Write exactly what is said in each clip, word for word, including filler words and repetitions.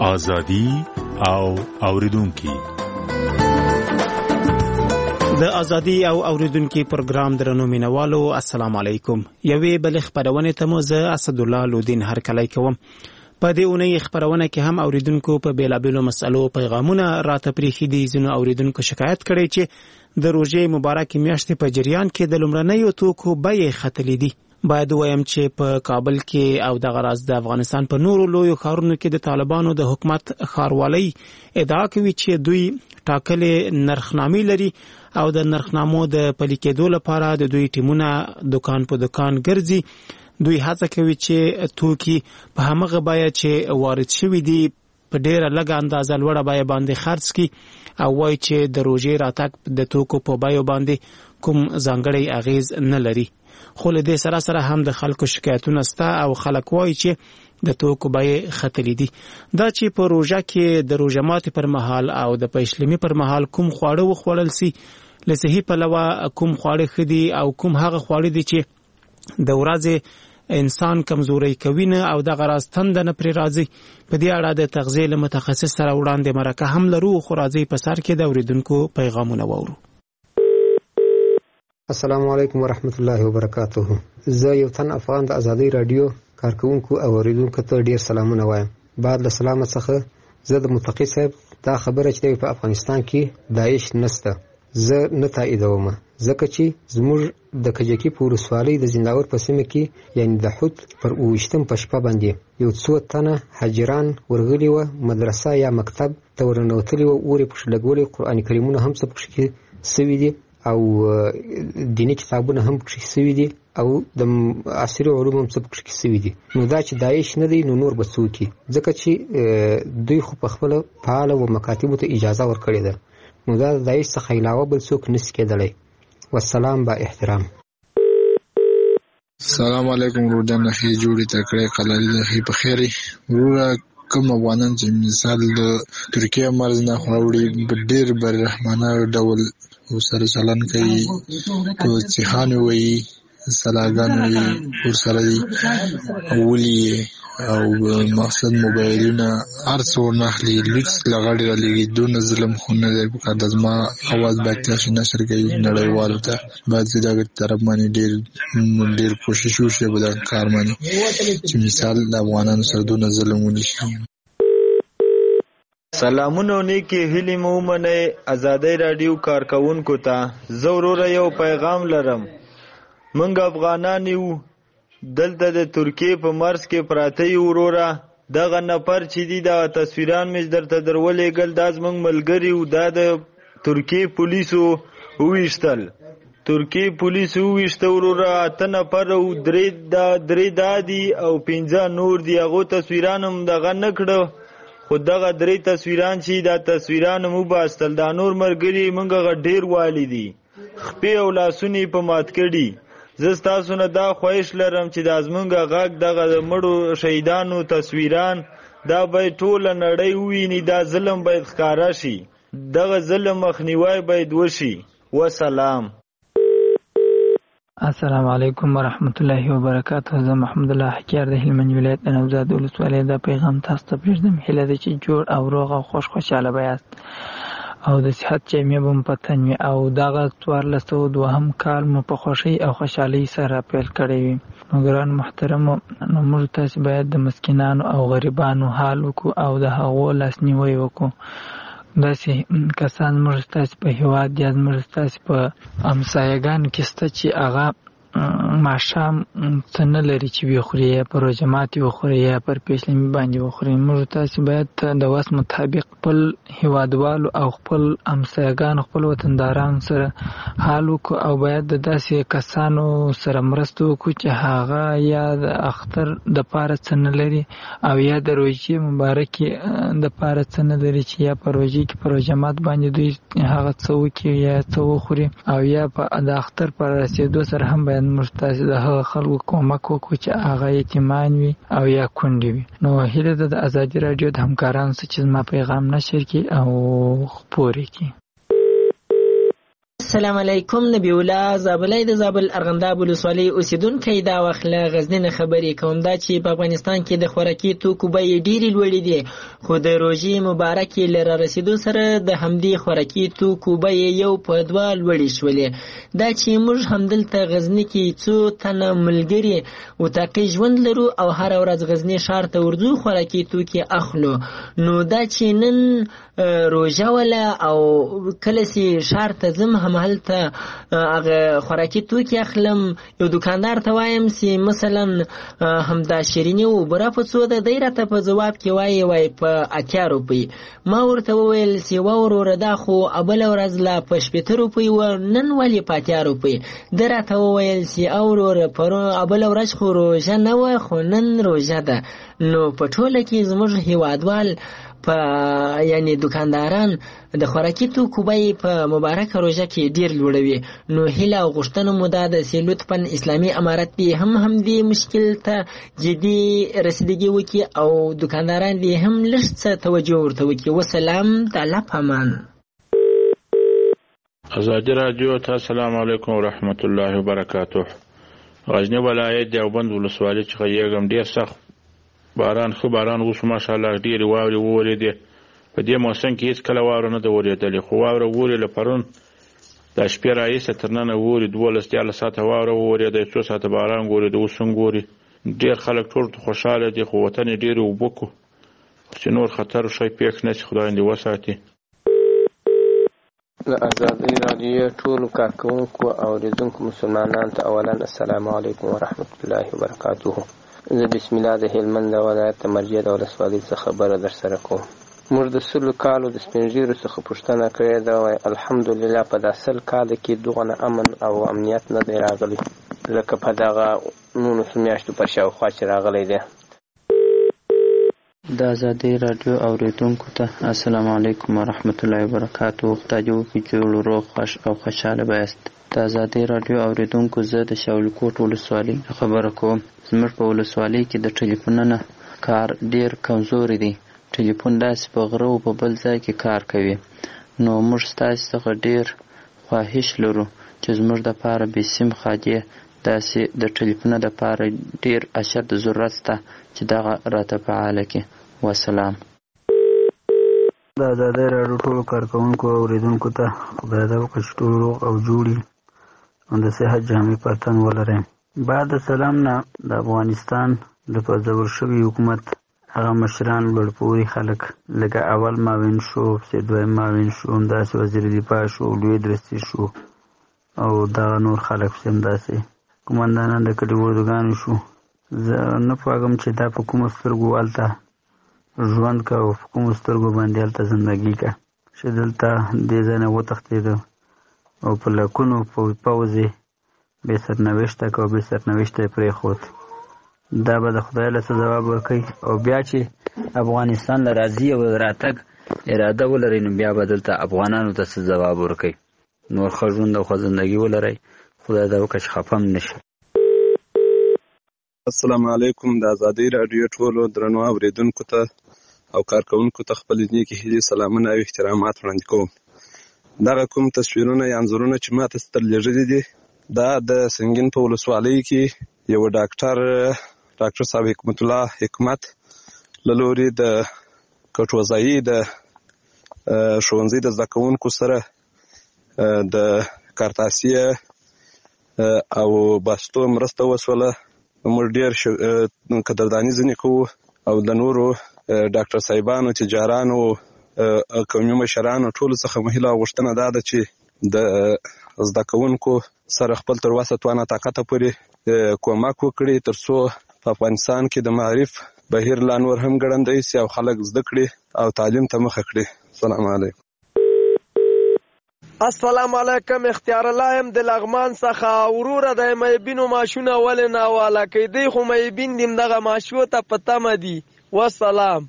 ازادي او اوریدونکو. د ازادي او اوریدونکو پروګرام درنو مینوالو السلام علیکم. یوې بل خبرونه ته مو زه اسد الله لودین هر کله کوم. په دې اونۍ خبرونه کې هم اوریدونکو په بیلابیلو مسالو پیغامونه راته پریخي دي. ځینو اوریدونکو شکایت کړي چې د روزې مبارک میاشتې په جریان کې د لومړنیو توکو بیې ختلې دي. باید وایم چې په کابل کې او د غراز د افغانستان په نورو لویو ښارونو کې د طالبانو د حکومت ښاروالۍ ادعا کوي چې دوی ټاکلې نرخنامې لري او د نرخنامو د پلي کېدو لپاره د دوی ټیمونه دکان په دکان ګرځي. دوی هڅه کوي چې توکي په همغه بیه چې وارد شوي دي په ډیره لږه اندازه لوړه بیه باندې خرڅ کړي او وایي چې د روژې راتګ د توکو په بیو باندې کوم ځانګړی اغیز نه لري. خو له دې سره سره هم د خلکو شکایتونه سته او خلک وایي چې د توکو بیې ختلې دي. دا چې په روژه کې د روژه ماتي پر مهال او د پېشلمي پر مهال کوم خواړه وخوړل سي، له صحي پلوه کوم خواړه ښه دي او کوم هغه خواړه دي چې د ورځې انسان کمزوري کوي نه او د غراز تند نه پرې راځي. په دې اړه د تغذیه له متخصص سره وړاندې مرکه هم لرو. خو راځي په سر کې د اوریدونکو پیغامونه واورو. السلام علیکم ورحمت الله وبرکاته. زه یو تن افغان د ازادي رادیو کارکونکو او اوریدونکو ته ډیر سلامونه وایم. بعد له سلامت څخه زه د متقی صاحب دا خبره چې په افغانستان کې داعش نسته زه نه تاییدوم، ځکه چې زموږ د کجکي په ولسوالۍ د زنداور په سیمه کې یعنی د حوت پر اوویشتم په شپه باندې یو څو تنه حاجران ورغلي وه، مدرسه یا مکتب ته ورنوتلي وه، اورې پکښې لګولي، قرآن کریمونه هم څه پکښې سوي دي او دیني کتابونه هم پکښې سوي دي او د عصري علوم هم څه پکښې سوي دي. نو دا چې داعش نه دی نو نور به څوک وي، ځکه چې دوی خو په خپله فعاله و مکاتبو ته اجازه ورکړې ده. نو دا د داعش څخه علاوه بل څوک نشي کېدلی. والسلام با احترام. السلام علیکم ورودن نخی جوړی تکړه قلالی نخی په خیری وروره کوم افغانان چې مثال د ترکیه مرز نه خوړوړي په ډیر بر رحمانه ډول ورسره چلن کوي، کوڅهان وي سلاګان وي ورسره ولي او مقصد موبایلونه هر څو نخلي لکس لغړی را لګي. دون ظلم خو نه دی په کار د زما اواز باید تاسو نشر کوي نړیوالو ته باید دا طرف باندې ډیر ډیر کوشش وشي په دا کار باندې چې مثال د افغانانو سره دون ظلم ونشي. سلامونه نیکی هیلی مومنه ازادي رادیو کارکونکو ته زوروره یو پیغام لرم. منګ افغانان یو دلته د ترکیه په مرز کې پراته یو وروره. دغه نفر چې دی دا تصویران مې درته درولېږل دا زموږ ملګري و. دا د ترکیه پولیسو وویشتل ترکیه پولیسو وویشته وروره. اته نفر او درې دا درې دادي او پنځه نور دي. هغو تصویران هم دغه نه کړه، خو دغه درې تصویران چې دا تصویران هم وباستل. دا نور ملګري موږ هغه ډېر والي دي، خپې او لاسونه یې په مات کړي. زه ستاسو نه دا خواهش لرم چې دا زمونږ غږ دغه د مړو شهیدانو تصویران دا باید ټوله نړۍ وویني. دا ظلم باید ښکاره شي، دغه ظلم مخنیوی باید وشي. وسلام. السلام علیکم ورحمت الله وبرکاته. زه محمد الله حکیار د هلمند ولایت د نوزاد ولسوالۍ دا پیغام تاسو ته پرېږدم. هیله ده چې جوړ او روغ او خوش خوشحاله به یاست او د صحت جامې به مو په تن وي او دغه څوارلس سوه دوهم کال مو په خوښۍ او خوشحالۍ سره پیل کړی وي. نو ګران محترمو، نو موږ تاسې باید د مسکینانو او غریبانو حال وکړو او د هغو لاسنیوی وکړو. داسې کسان موږ ستاسې په هېواد یا موږ ستاسې په همسایګانو کې شته چې هغه ماښام څه نه لري چې وخوري، یا په روژه ماتي وخوري یا پر پېشلمي باندې وخوري. موږ تاسې باید د وس مطابق خپل هېوادوالو او خپل همسایګانو خپل وطندارانو سره حال وکړو او باید د داسې کسانو سره مرسته وکړو چې هغه یا د اختر دپاره څه نه لري او یا د روژې مبارکې دپاره څه نه لري چې یا په روژې کې په روژه مات باندې دوی هغه څه وکړي یا څه وخوري او یا په د اختر پر رسېدو سره هم باید موږ تاسې د هغه خلکو کومک وکړو چې هغه یتیمان وي او یا کونډې وي. نو هیله ده د ازادي راډیو د همکارانو څخه چې زما پیغام نشر کړي او خپور یې کړي. السلام علیکم. نبی الله زابلای د زابل ارغنداب ولسوالۍ اوسیدونکی دا وخت له غزني نه خبرې کوم. دا چې په افغانستان کې د خوراکي توکو بیې ډېرې لوړې دي، خو د روژې مبارکې له رارسېدو سره د همدې خوراکي توکو بیې یو په دوه لوړې شولې. دا چې موږ همدلته غزني کې څو تنه ملګري اتاقي ژوند لرو او هره ورځ غزني ښار ته ورځو خوراکي توکي اخلو، نو دا چې نن روژه وله او کله چې ښار ته ځم همهلته هغه خوراکي توکي اخلم، یو دکاندار ته وایم چې مثلا همدا شیریني و بوره په څو ده، دی راته په ځواب کې وایي وایي په اتیا روپۍ. ما ورته وویل چې وا وروره دا خو بله ورځ لا په شپېته روپۍ و، نن ولې په اتیا روپۍ؟ ده راته وویل چې او وروره پرون بله ورځ خو روژه نه وه خو نن روژه ده. نو په ټوله کې زموږ هیوادوال په یعنی دکانداران د خوراکي توکو بیې په مبارکه روژه کې ډېر لوړوي. نو هیله او غوښتنه مو دا ده چې لطفا اسلامي امارت دې هم همدې مشکل ته جدي رسیدګي وکړي او دکانداران دې هم لږ څه توجه ورته وکړي. وسلام، د الله په امان. ازادي راډیو ته السلام علیکم ورحمت الله وبرکاته. غزني ولایت دیوبند ولسوالۍ څخه یېږم. ډېر سخت باران ښه باران وشو ماشاءالله، ډېرې واورې وورېدې. په دې موسم کې هېڅ کله واوره نه ده ورېدلې، خو واوره وورې له پرون دا شپې راهیسې تر ننه وورې، دولس دیارلس ساعته واوره وورېده، څو ساعته باران ګورېده. اوس هم ګوري. ډېر خلک ټول خوشحاله دي، خو وطن یې ډېرې اوبه کړو چې نور خطر شی پېښ نه شي، خدای دې وساتي. د ازادۍ راډیو ټولو کارکوونکو او اورېدونکو مسلمانانو ته اولا السلام علیکم ورحمت الله وبرکاته. زه بسم الله د هلمند ولایت د مرجد ولسوالۍ څخه خبره در سره کوم. موږ د سلو کالو د سپین ږیرو څخه پوښتنه کړې ده، وایي الحمدلله په دا سل کاله کې دغه امن او امنیت نه دی راغلی لکه په دغه نولسو میاشتو په شاوخوا چې راغلی دی. د ازادۍ راډیو اورېدونکو ته السلام علیکم ورحمت الله وبرکاته. خدای دې وکړي چې روغ خوش او خوشحاله بایاست. د ازادۍ راډیو اورېدونکو زه د شاولکوټ ولسوالۍ خبره کوم. زموږ په ولسوالۍ کې د ټلیفونونو کار ډېر کمزوری دی. ټلیفون داسې په غره او په بل ځای کې کار کوي. نو موږ ستاسې څخه ډېر خواهش لرو چې زموږ دپاره بې سیم خادیې داسې د ټلیفونه دپاره ډېر اشد ضرورت شته چې دغه راته فعاله کړي. وسلام. د ازادۍ راډیو ټولو کارکوونکو او اورېدونکو ته خدای دې وکړي چې ټول روغ او جوړ او د صحت جامې په تن ولرئ. بعد السلام نه د افغانستان د پرځول شوي حکومت هغه مشران لوړپوړي خلک لکه اول معاون شو، پسې دویم معاون شو، همداسې وزیر دفاع شو، لوی درستي شو او دغه نور خلک پسې همداسې قومندانان د کلي اردوګانو شو. زه نه پوهېږم چې دا په کومو سترګو هلته ژوند که او په کومو سترګو باندې هلته زندګي که چې دلته دې ځای نه وتښتېده او په لکونو پوځ یې بې سرنوشته که او بې سرنوشته یې پرېښود. دا به د خدای له څه ځواب ورکوي او بیا چې افغانستان له راځي او راتګ اراده ولرئ نو بیا به دلته افغانانو ته څه ځواب ورکوي. نور ښه ژوند او ښه زندګي ولرئ. خدای دې وکړي چې خفه هم نه شي. السلام علیکم. د ازادۍ راډیو ټولو درنو اورېدونکو ته او کارکوونکو ته خپلې نیکې هیلې، سلامونه او احترامات وړاندې کوم. دغه کوم تصویرونه یا انځورونه چې ما ته ستر لېږلي دي دا د سنګین په ولسوالۍ کې یو ډاکټر ډاکټر صاحب حکمت الله حکمت له لورې د کټوځایي د ښوونځي د زده کوونکو سره د کارتاسیه او بستو مرسته وسوله. موږ ډېر قدرداني ځینې کوو او د نورو ډاکټر صاحبانو، تجارانو، قومي مشرانو ټولو څخه مو هیله او غوښتنه دا ده چې د زده کوونکو سره خپل تر وسه توانه طاقته پورې کومک وکړي تر څو په افغانستان کې د معرف بهیر لا نور هم ګړندی سي او خلک زده کړي او تعلیم ته مخه کړي. السلام علیکم. السلام علیکم. اختیار الله هم د لغمان څخه. وروره د میبینو ماشونه ولې ناواله کیدی خو میبین دیم دغه ماشو ته په تمه دي. والسلام.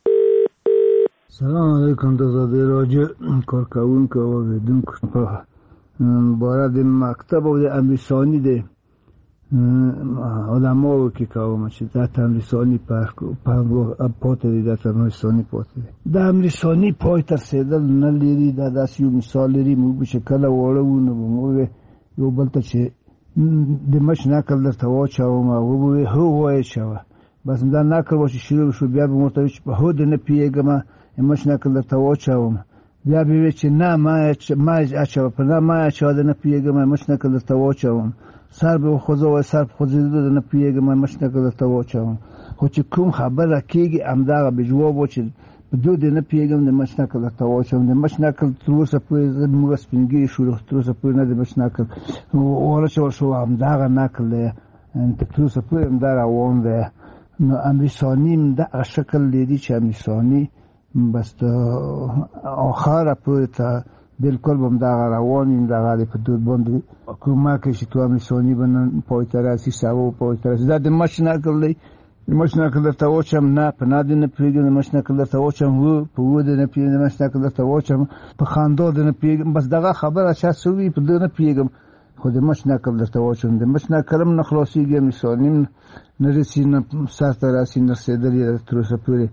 سلام علیکم. د ازادۍ راډیو کارکوونکو او اورېدونکو په باره د مکتب او د امیرساني د علماو کې کوم چې دا تمرین ثانی په پاتې دي دا تمرین ثانی پاتې دي دا تمرین ثانی پای تر رسیدل نه لري دا داسې یو مثال لري موږ به شکل وړو نو موږ یو بل ته چې د مش نکل درته واچوم او به هو وای شو بس دا نکل وش شروع شو بیا به مرته چې په هو د نه پیګم مش نکل درته واچوم بیا به چې نه ما ما اچو په نه ما اچو د نه پیګم مش نکل درته واچوم سر به خوځو او سر خوځیدو د نه پیګم مش نکل درته واچوم خو چې کوم خبره کیږي امداغه به جواب و چې دو د نه پیګم د مش نکل درته واچوم د مش نکل تر اوسه پورې موږ سپینګي شو تر اوسه پورې نه د مش نکل ورته شو امداغه نکل تر اوسه پورې امداغه وون ده نو امریسانی د شکل لري چې امریسانی بس آخر پورې ته بالکل بم دا روانیم دا غالي په دود باندې کومه کې چې تو امریسانی بنن پویتراسی ساو پویتراسی دا د ماشنا کړلې ماشنا کړل ته وچم نه په نادي نه پیګم ماشنا کړل ته وچم وو په ود نه پیګم ماشنا کړل ته وچم په خاندو د نه پیګم بس دغه خبره چا سوي په دونه پیګم خو د ماشنا کړل ته وچم د ماشنا کلم نه خلاصيږي امریسانی نه رسینه ساته راسینه سیدلی تر څه پورې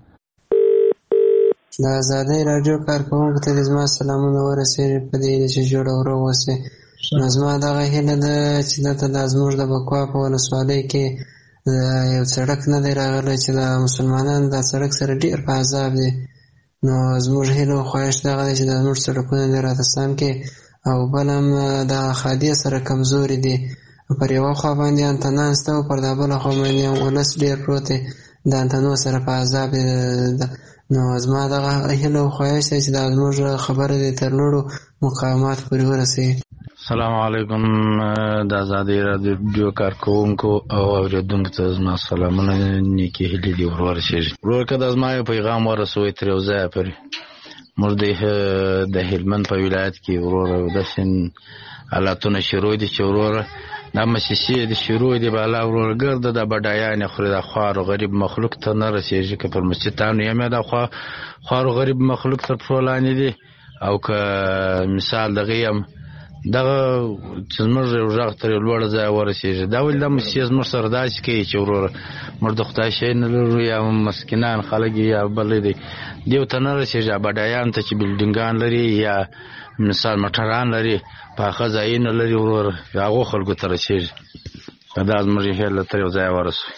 د ازادۍ راډیو کارکوونکو ته زما سلامونه ورسېږي په دې چې جوړه ورو اوسئ نو زما دغه هیله ده چې دلته دا زموږ د بکوا په ولسوالۍ کې یو سړک نه دی راغلی چې د مسلمانانو دا سړک سره ډېر په عذاب دی نو زموږ هیله او خواهش دغه دی چې دا زموږ سړکونه دې راته سم کړي او بل هم د خادیې سره کمزوري دي پر یوه خوا باندې انتنان شته او پر دا بله خوا باندې هم ولس ډېر پروت دی د انتنو سره په عذاب دی نو زما دغه هیله او خواهش دی چې دا زموږ خبره دی تر لوړو مقاماتو پورې ورسوي. السلام علیکم د ازادۍ راډیو کارکوونکو او اورېدونکو ته زما سلامونه نیکې هیلې دي ور ورسېږي. ورور که د زما یو پیغام ورسوئ تر یو ځایه پورې موږ د هلمند په ولایت کې وروره داسې حالاتونه شروع دي چې وروره دا مسیسې د شروع دی بالا ورور ګرده د بډایانې خوري د خوارو غریب مخلوق ته نه رسېږي که پر مسجدانو یم د خوارو غریب مخلوق تر پښو لاندې دي او که مثال دغه یم دغه چې زموږ یو غږ تر یو لوړ ځای ورسېږي دا ولې دا مسیحې زموږ سره داسې کوي چې وروره موږ د خدای شی نه لرو یا مسکینان خلک یا بل دی دیو ته نه رسېږي بډایانو ته چې بلډینګان لري یا مثال موټران لري پاخه ځایونه لري وروره هغو خلکو ته رسېږي دا زموږ هیله تر یو ځایه ورسوي.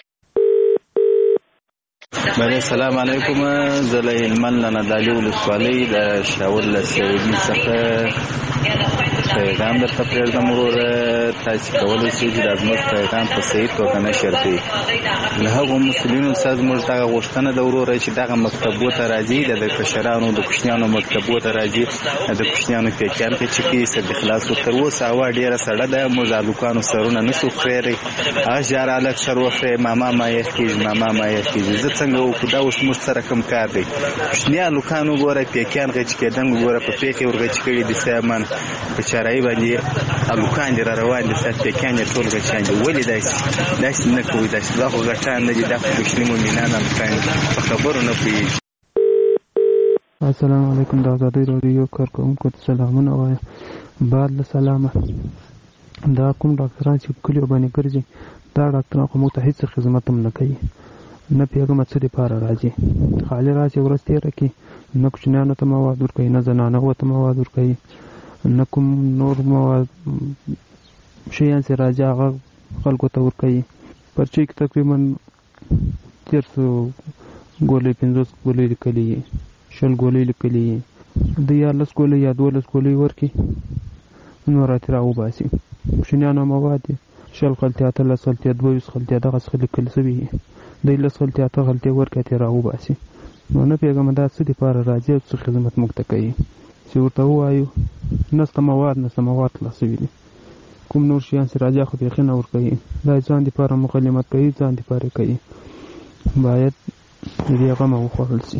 بله السلام علیکم زه له هلمند له نادعلي ولسوالۍ د شاور له سعودي څخه پیغام درته پرېږدم وروره تاسې کولی شئ چې دا زموږ پیغام په صحیح توګه نشر کړئ له هغو مسؤلینو څخه زموږ دغه غوښتنه ده وروره چې دغه مکتبو ته راځي د کشرانو د کوچنیانو مکتبو ته راځي د کوچنیانو پیکیان کې چې کوي سد خلاص کو تر اوسه هوا ډېره سړه ده موږ هلکانو سرونه نشو خورېدی هغه ژر هلک سر وخورې ماما ما یخ کېږي ماما ما یخ کېږي زه څنګه وکړو دا اوس موږ سره کوم کار دی کوچني هلکان وګوره پیکیان غچ کېدنګ وګوره په پیکې ورغچ کړي دي سامان په چارایي باندې هلکان دي را روان دي سات پیکیان یې ټول غچان دي ولې داسې داسې نه کوئ داسې دا خو غټان نه دي دا خو کوچني مؤمنان هلکان دي په خبرو نه پوهېږي. السلام علیکم د ازادۍ راډیو کارکوونکو ته سلامونه وایم بعد له سلامه دا کوم ډاکټران چې په کلیو باندې ګرځي دا ډاکټران خو موږ ته هېڅ خدمت هم نه کوي نه پیغمه څه دپاره راځي خالي راشي ورځ تېره کړي نه کوچنیانو ته مواد ورکوي نه زنانهو ته مواد ورکوي نه کوم نور مواد شیان چې راځي هغه خلکو ته ورکوي پرچې کې تقریبا تېر څو ګولۍ پنځوس ګولۍ لیکلي یي شل ګولۍ لیکلي یي د یارلس ګولۍ یا دولس ګولۍ ورکړي نو راتې راوباسي کوچنیانو مواد دي شل غلطۍ اتلس غلطۍ دوه ویشت غلطۍ دغسې لیکل شوي یي دی لس غلطۍ اته غلطۍ ورکړي ترې راوباسي نو نه پوهېږم دا څه دپاره راځي او څه خدمت موږ ته کوي چې ورته ووایو نسته مواد نسته مواد خلاص شوي دي کوم نور شیان چې راځي خو بیخي نه ورکوي دا ځان دپاره مکلمت کوي ځان دپاره کوي باید د دې غمه وخوړل شي.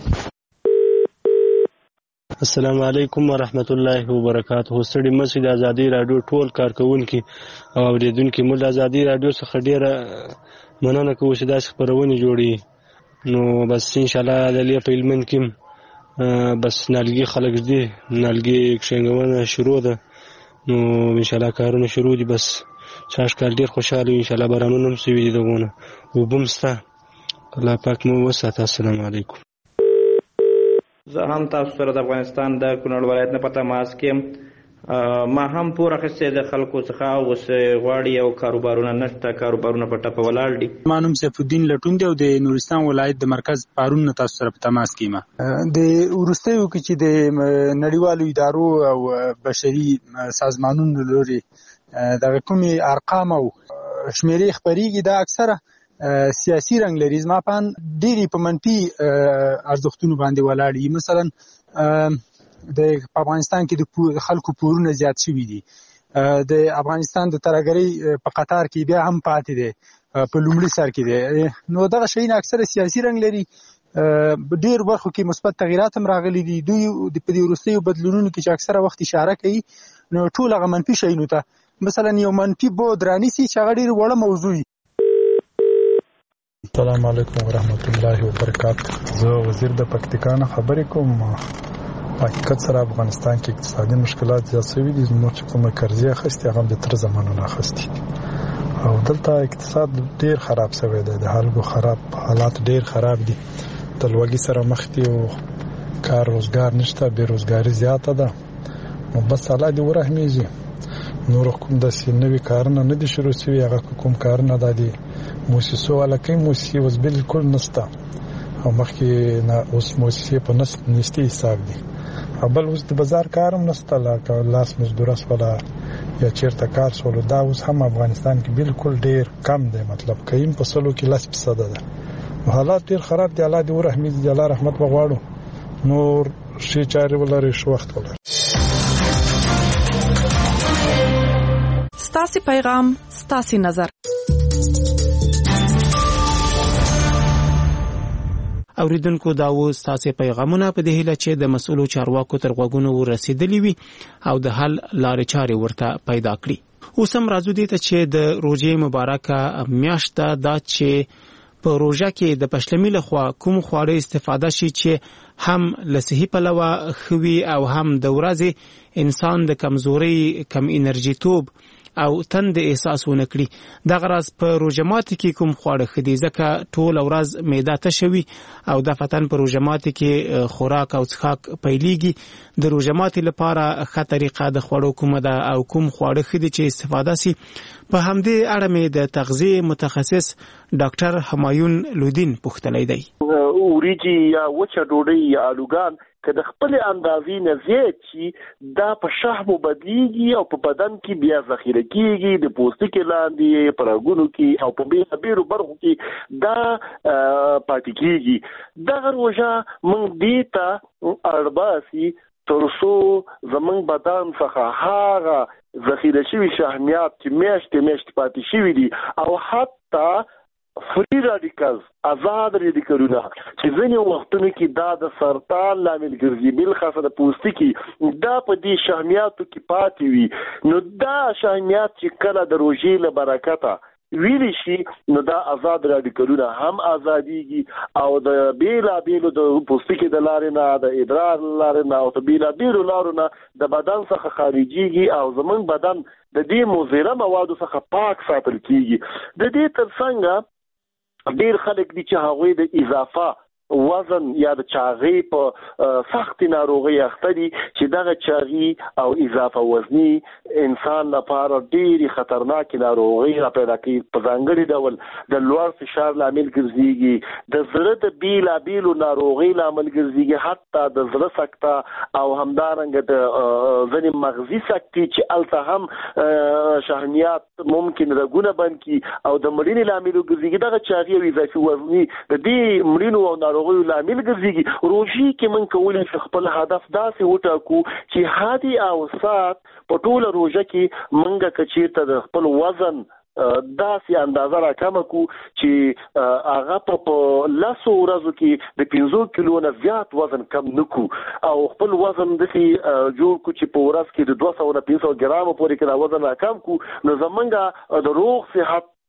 السلام علیکم ورحمت الله وبرکاته. ستړي مشئ د ازادۍ راډیو ټول کارکوونکي او اورېدونکي موږ د ازادۍ راډیو څخه ډېره مننه کوو چې داسې خپرونې جوړوي نو بس انشاءالله د لې په هلمند کې بس نالګي خلک دي نالګي کښېنګونه شروع ده نو انشاءالله کارونه شروع دي بس چاش کال ډیر خوشاله ان شاء الله بارانونه هم سوي دي دغونه وبم ستا الله پاک مو وساته. السلام علیکم. زه هم تاسو سره د افغانستان د کونړ ولایت نه په تماس کې ما هم پور اخیستی د خلکو څخه اوس غواړي او کاروبارونه نشته، کاروبارونه په ټپه ولاړ دي. ما نوم سیف الدین لټون دی او د نورستان ولایت د مرکز پارون نه تاسو سره په تماس کې یم. د وروستیو کې چې د نړیوالو ادارو او بشري سازمانونو لوري دغه کومې ارقام او شمیرې خپریږي دا اکثره سیاسي رنګ لري. زما په اند ډېرې په منفي ارزښتونو باندې ولاړ دي. مثلا د افغانستان کې د خلکو پورونه زیات شوي دي. د افغانستان د ترهګرۍ په قطار کې بیا هم پاتې دی، په لومړي سر کې دی. نو دغه شیونه اکثره سیاسي رنګ لري. ډېر برخو کې مثبت تغیرات هم راغلي دي. دوی په دې وروستیو بدلونونو کې چې اکثره وخت اشاره کوي نو ټول هغه منفي شیانو ته، مثلا یو منفي بود رانیسي چې هغه ډېر وړه موضوع وي. السلام علیکم ورحمت الله وبرکاته. زه وزیر د پکتیکا نه خبرې کوم. حقیقت سره افغانستان کې اقتصادي مشکلات زیات شوي دي. زموږ چې کومه قرضې اخیستې هغه د تر زمانو نه اخیستې او دلته اقتصاد ډېر خراب شوی دی. د خلکو خراب حالات ډېر خراب دي. د لوږې سره مخ دي او کار روزګار نشته، بېروزګاري زیاته ده. نو بس الله دې ورحمېږي. نور کوم داسې نوي کارونه نه دي شروع شوي. هغه کوم کارونه دا دي موسسو والا کوي، موسسې اوس بالکل نشته او مخکې نه اوس موسسې په نستي حساب دي. بل اوس د بازار کار هم نشته، لکه لاس مزدوره شوله یا چېرته کار شولو. دا اوس هم افغانستان کې بالکل ډېر کم دی. مطلب کیم په سلو کې لس فیصده ده. حالات ډېر خراب دي. الله دې ورحمېږي، الله رحمت وغواړو. نور ښې چارې ولرئ، ښه وخت ولرئ. ستاسې پیغام ستاسې نظر. اوریدونکو دا و ستاسې پیغامونه په دې هیله چې د مسؤلو چارواکو تر غوږونو ورسېدلي وي او د حل لارې چارې ورته پیدا کړي. اوس هم راځو دې ته چې د روژې مبارکه میاشت دا چې په روژه کې د پشلمي لخوا کوم خواړه استفاده شي چې هم له صحي پلوه ښه وي او هم د ورځې انسان د کمزورۍ، کم انرژي توب او تند احساس ونه کړي. دغه راز په روژه ماتي کې کوم خواړه ښه دي، ځکه ټول ورځ معده تشه وي او د فتن په روژه ماتي کې خوراک او څښاک پیلېږي. د روژه ماتي لپاره ښه طریقه د خوړو کومه ده او کوم خواړه ښه دي چې استفاده سي، په همدې اړه مې د تغذیې متخصص ډاکټر همایون لودین پوښتلی دی. وریجې یا وچه ډوډۍ یا الوګان که د خپل اندازې نه زیات شي دا په شحمو بدلیږي او په بدن کې بیا ذخیره کیږي، د پوستکي لاندې، په رګونو کې او په بیلابیلو برخو کې دا پاتې کیږي. دغه روژه موږ دې ته اړ باسي تر څو زموږ بدن څخه هغه ذخیره شوي شحمیات چې میاشتې میاشتې پاتې شوي دي او حتی فری رادیکلز، آزاد رادیکلونه چې ځینې وختونو کې دا د سرطان لامل ګرځي، بالخاصه د پوستکي، دا په دې شحمیاتو کې پاتې وي. نو دا شحمیات چې کله د روژې له برکته ویلی شي نو دا آزاد رادیکلونه هم آزادیږي او د بیلابیلو د پوستکي د لارې نه، د ادرار لارې نه او د بیلابیلو لارو نه د بدن څخه خارجيږي او زموږ بدن د دې مضره موادو څخه پاک ساتل کیږي. د دې ترڅنګ ډیر خلک دي چې هغوی د اضافه وزن یا د چاغۍ په سخت ناروغي اخته دي چې دغه چاغي او اضافه وزني انسان لپاره ډېری خطرناک ناروغي را پیدا کوي. په ځانګړي ډول د لوړ فشار لامل ګرځيږي، د زړه د بیلابیلو ناروغي لامل ګرځيږي، حتی د زړه سکته او همدارنګه د ځینې مغزي سکتې چې الته هم شحمیات ممکن رګونه بند کړي او د مړینې لامل ګرځيږي. دغه چاغي او اضافي وزني د دې مړینو او ناروغیو لامل ګرځيږي. روژې کې موږ کولی شو خپل هدف داسې وټاکو چې هادي او سات په ټوله روژه کې موږ که چېرته د خپل وزن داسې اندازه را کمه کو چې هغه په لسو ورځو کې د پنځو کیلو نه زیات وزن کم نکو او خپل وزن داسې جوړ کو چې په ورځ کې د دوه سوه نه پنځه سوه ګرامو پورې کې دا وزن را کم کو. نو زمونږ د روغ صحت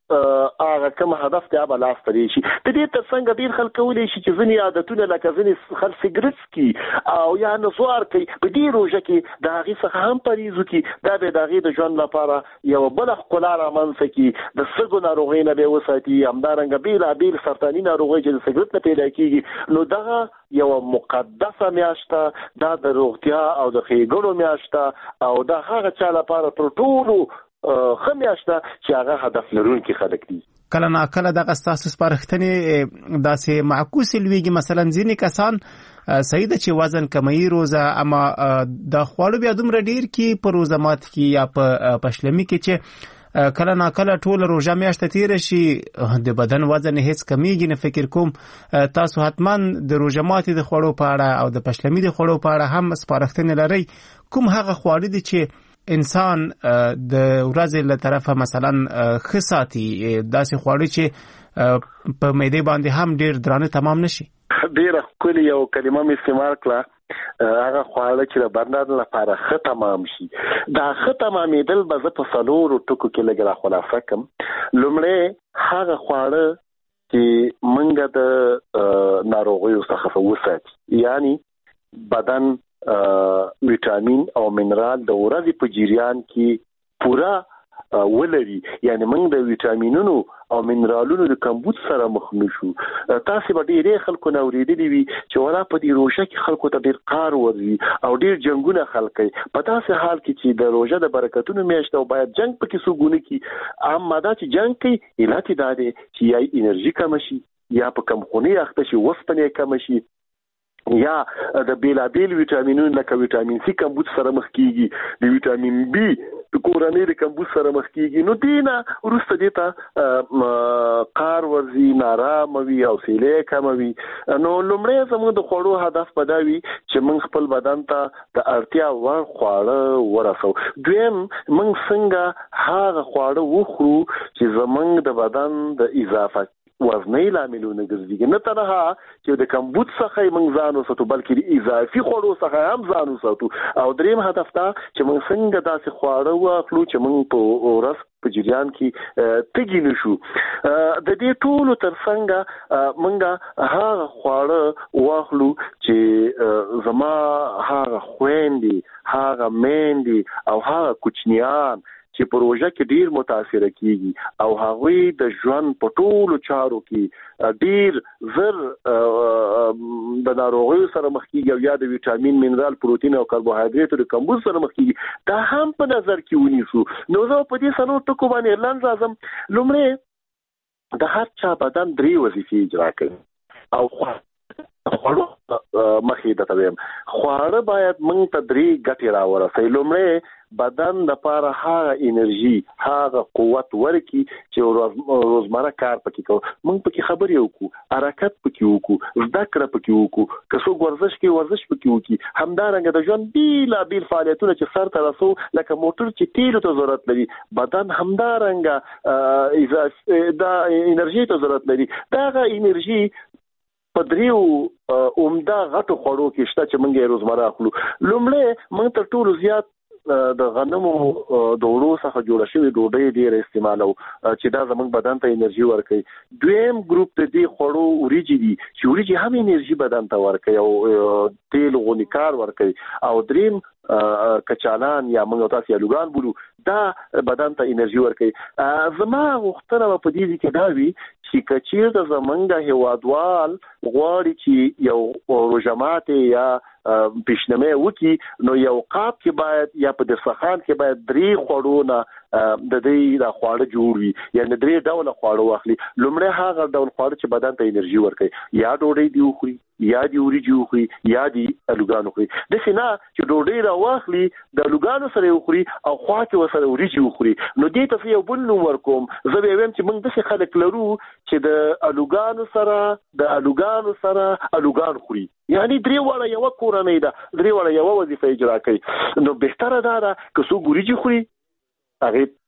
هغه کوم هدف ته به لاس ترې شي. د دې ترڅنګ ډېر خلک کولی شي چې ځینې عادتونه لکه ځینې خلک سګرټ څکي او یا نسوار کوي په دې روژه کې د هغې څخه هم پرهیز وکړي. دا به د هغې د ژوند لپاره یوه بله ښکلا رامنځته کړي. د سږو ناروغۍ نه به یې وساتي، همدارنګه بېلابېل سرطاني ناروغۍ چې د سګرټ نه پیدا کېږي. نو دغه یوه مقدسه میاشته دا د روغتیا او د ښېګڼو میاشته او دا هغه چا لپاره تر ټولو ښه میاشته چې هغه هدف لرونکي خلک دي. کله ناکله دغه ستاسو سپارښتنې داسې معکوسې لویږي. مثلا ځینې کسان صحیح ده چې وزن کموي روزه، اما د خواړو بیا دومره ډېر کې په روزه مات کې یا په پشلمي کې چې کله ناکله ټول روژه میاشته تیره شي د بدن وزن هیڅ کمیږي نه. فکر کوم تاسو حتما د روژه ماتې د خوړو په اړه او د پشلمي د خوړو په اړه هم سپارښتنې لرئ. کوم هغه خواړه دي چې انسان د ورځې له طرفه مثلا ښه ساتي، داسې خواړه چې په معدې باندې هم ډېر درانه تمام نشي؟ ډېره ښکلې یو کلمه مې استعمال کړه، هغه خواړه چې د بدن لپاره ښه تمام شي. دا ښه تمامېدل به زه په څلورو ټکو کې لږ را خلاصه کړم. لومړی هغه خواړه چې موږ د ناروغیو څخه وساتي، یعنی بدن ویټامین او منرال د ورځې په جریان کې پوره ولري. یعنی موږ د ویټامینونو او منرالونو د کمبود سره مخ نشو. تاسو به ډېرې خلکو نه اورېدلي وي چې ورا په دې روژه کې خلکو ته ډېر قار ورځي او ډېر جنګونه خلک کوي. په داسې حال کې چې د روژه د برکتونو میاشت او باید جنګ پکې څوک کړي، اما دا چې جنګ کوي علت یې دا دی چې یا انرژي کمه شي، یا په کمخونۍ اخته شي، اوسپنې کمه شي، یا د بیلابیل ویټامینونو لکه ویټامین سی کمبود سره مخ کیږي، د ویټامین بی د کورنۍ د کمبود سره مخ کیږي. نو دینا وروسته دې ته قار ورځي، نارامه وي، حوصلې کمه وي. نو لومړی زموږ د خوړو هدف به دا وي چې موږ خپل بدن ته د اړتیا وړ خواړه ورسو. دویم، موږ څنګه هغه خواړه وخورو چې زموږ د بدن د اضافه وزنۍ لاملونه ګرځي، نه تنها چې د کمبود څخه موږ ځان وساتو بلکې د اضافي خوړو څخه هم ځان وساتو. او دریم هدف دا چې موږ څنګه داسې خواړه واخلو چې موږ په ورځ په جریان کې تږي نشو. د دې ټولو ترڅنګ موږ هغه خواړه واخلو چې زما هغه خویندې، هغه میندې او هغه کوچنیان چې په روژه کې ډیر متاثره کیږي او هغوی د ژوند په ټولو چارو کې ډیر زر د ناروغیو سره مخ کیږي او یا د ویټامین، منرال، پروتین او کاربوهایډریټو د کمبود سره مخ کیږي، دا هم په نظر کې ونیسو. نو زه په دې څلورو ټکو باندې اعلان راځم. لومړی د هر چا بدن درې وظیفې اجرا کوي او خواړه مخې ته وایم خواړه باید موږ ته درې ګټې راورسوي. لومړی بدن لپاره هغه انرژي، هغه قوت ورکړي چې روزمره کار پکې کوو. موږ پکې خبرې وکړو، حرکت پکې وکړو، زده کړه پکې وکړو، که څوک ورزش کوي ورزش پکې وکړي. همدارنګه د ژوند بېلابېل فعالیتونه چې سر ته رسو لکه موټر چې تیلو ته ضرورت لري، بدن همدارنګه دا انرژي ته ضرورت لري. دغه انرژي په دریو عمده غټو خوړو کې شته چې موږ یې روزمره اخلو. لومړی موږ تر ټولو زیات د غنمو د وړو څخه جوړه شوې ډوډۍ ډېره استعمالو چې دا زموږ بدن ته انرژي ورکوي. دویم ګروپ د دې خوړو وریجې دي چې وریجې هم انرژي بدن ته ورکوي او تیل غوني کار ورکوي. او دریم کچالان یا موږ تاسو الوګان بولو، دا بدن ته انرژي ورکوي. زما غوښتنه په دې کې دا وي چې کچیر د زمونږ هیوادوال غواړي چې یو روژه ماتې یا پیشنمه وکي، نو یو قاب کې باید یا په دسترخوان کې باید درې خوړو نه د دې د خواړه جوړ وي، یعنی درې ډوله خواړه واخلي. لومړی هغه ډول خواړه چې بدن ته انرژي ورکوي، یا ډوډۍ دی وخوري، یا دی وریجې وخوري، یا دی الوګان وخوري. داسې نه چې ډوډۍ را واخلي د الوګانو سره وخوري او خوا کې ورسره وریجې وخوري. نو دې ته یو بل نوم ورکوم. زه به وایم چې موږ داسې خلک لرو چې د الوګانو سره د الوګانو سره الوګان خوري، یعنی درې واړه یوه کورنۍ ده، درې واړه یوه وظیفه اجرا کوي. نو بهتره دا ده که څوک وریجې خوري هغې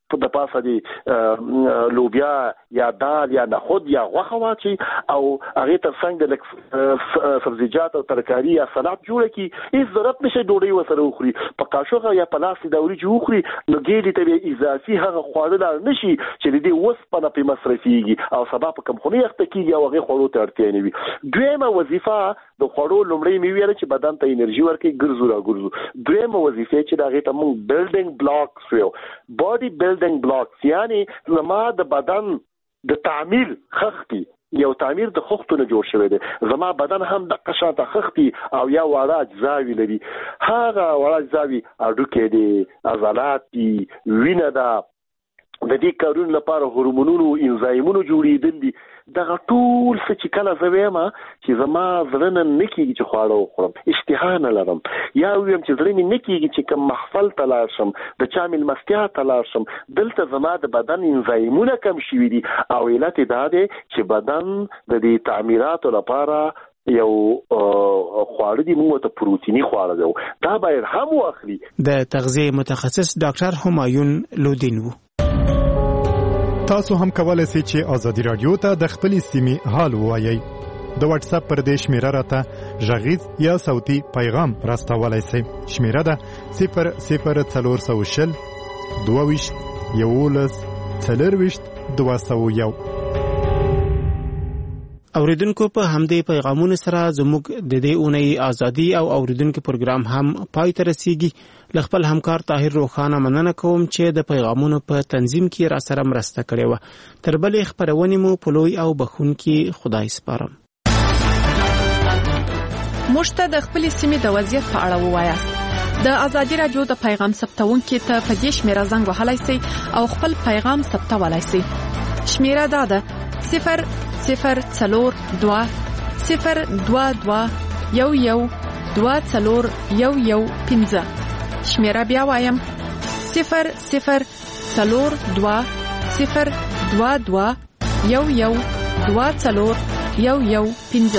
د پاسه دی لوبیا یا دال یا نخود یا غوښه واچي او هغه تر څنګ د سبزیجات او ترکاری یا سلاد جوړ کی هیڅ ضرورت نشي ډوډۍ وسره وخوري په قاشوغه یا په لاس د اوري جوړي نو ګېډې ته اضافي هغه خوړل نشي چې د دې وسپنه په مصرفيږي او سبب کم خوني وخت کېږي او هغه خوړو ته اړتیا نه وي. دویمه وظیفه د خوړو لومړی میوه چې بدن ته انرژي ورکړي ګرځو را ګرځو. دویمه وظیفه چې دا غي ته موږ بلډینګ بلاکس ویو باډي بلډینګ بلاکس یعنی زما د بدن د تعمیر خختي یو تعمیر د خختو نه جوړ شوی دی. زما بدن هم د قشاته خختي او یا وړه اجزاوي لري. هغه وړه اجزاوي اډوکې دي عضلات دي وینه ده د دې کارونو لپاره هورمونونو انزایمونو جوړېدل دي. دا ټول څه چې کله زویما چې زما زړه نه کېږي چې خواړه وخورم اشتها نه لرم یا ویم چې زړه مې نه کېږي چې کوم محفل ته لاړ شم د چا مېلمستیا ته لاړ شم دلته زما د بدن انزایمونه کم شوي دي او علت دا دی چې بدن د دې تعمیراتو لپاره یو خواړه دي موږ ته پروتینی خواړه دی دا باید هم واخلي. د تغذیه متخصص ډاکټر همایون لودین وو. تاسو هم کولای شئ چې ازادي رادیو ته د خپل سیمې حال ووایي. د واتس اپ پر دې شمیره راته غږیز یا صوتي پیغام راستولای شئ. شمیره ده صفر صفر څلور سوه شل دوه ویشت یولس څلور ویشت دوه سوه یو. اوریدونکو په همدې پیغامونو سره زموږ د دې اونۍ ازادي او اوریدونکو پروګرام هم پای ته رسیږي. لخپل همکار طاهر روخانه مننه کوم چې د پیغامونو په تنظیم کې را سره مرسته کړې و. تر بلې خبرونه مو په لوی او بخونکي خدای سپارم. مشته د خپل سیمې د وضعیت په اړه ووایاست. د ازادي رادیو د پیغام ثبتونکو ته په دې شمیره زنګ وهلای شئ او خپل پیغام ثبتولای شئ. شمیره دا ده صفر صفر څلور دوه صفر دوه دوه یو یو دوه څلور یو یو پنځه. شمیره بیا وایم صفر صفر څلور دوه صفر دوه دوه یو یو دوه څلور یو یو پنځه.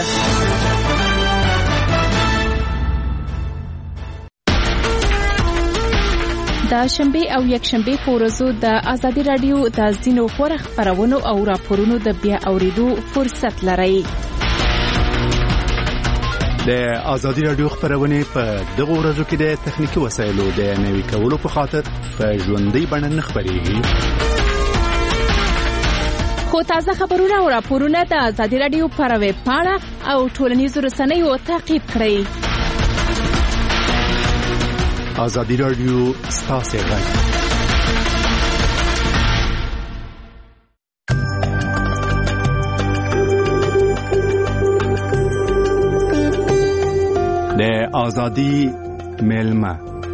د شنبه او یک شنبه په ورځو د ازادي رادیو د ځینو خبرو خبرونو او راپورونو د بیا اوریدو فرصت لرئ. د ازادي رادیو خبرونه په دغه ورځو کې د تخنیکی وسایلو د نوي کولو په خاطر په ژوندۍ بڼه نه خبريږي. خو تازه خبرونه او راپورونه د ازادي رادیو پر ویب پاڼه او ټولنیزو رسنیو تعقیب کړئ. ازادي رادیو ستاسو غږ. د ازادي ملما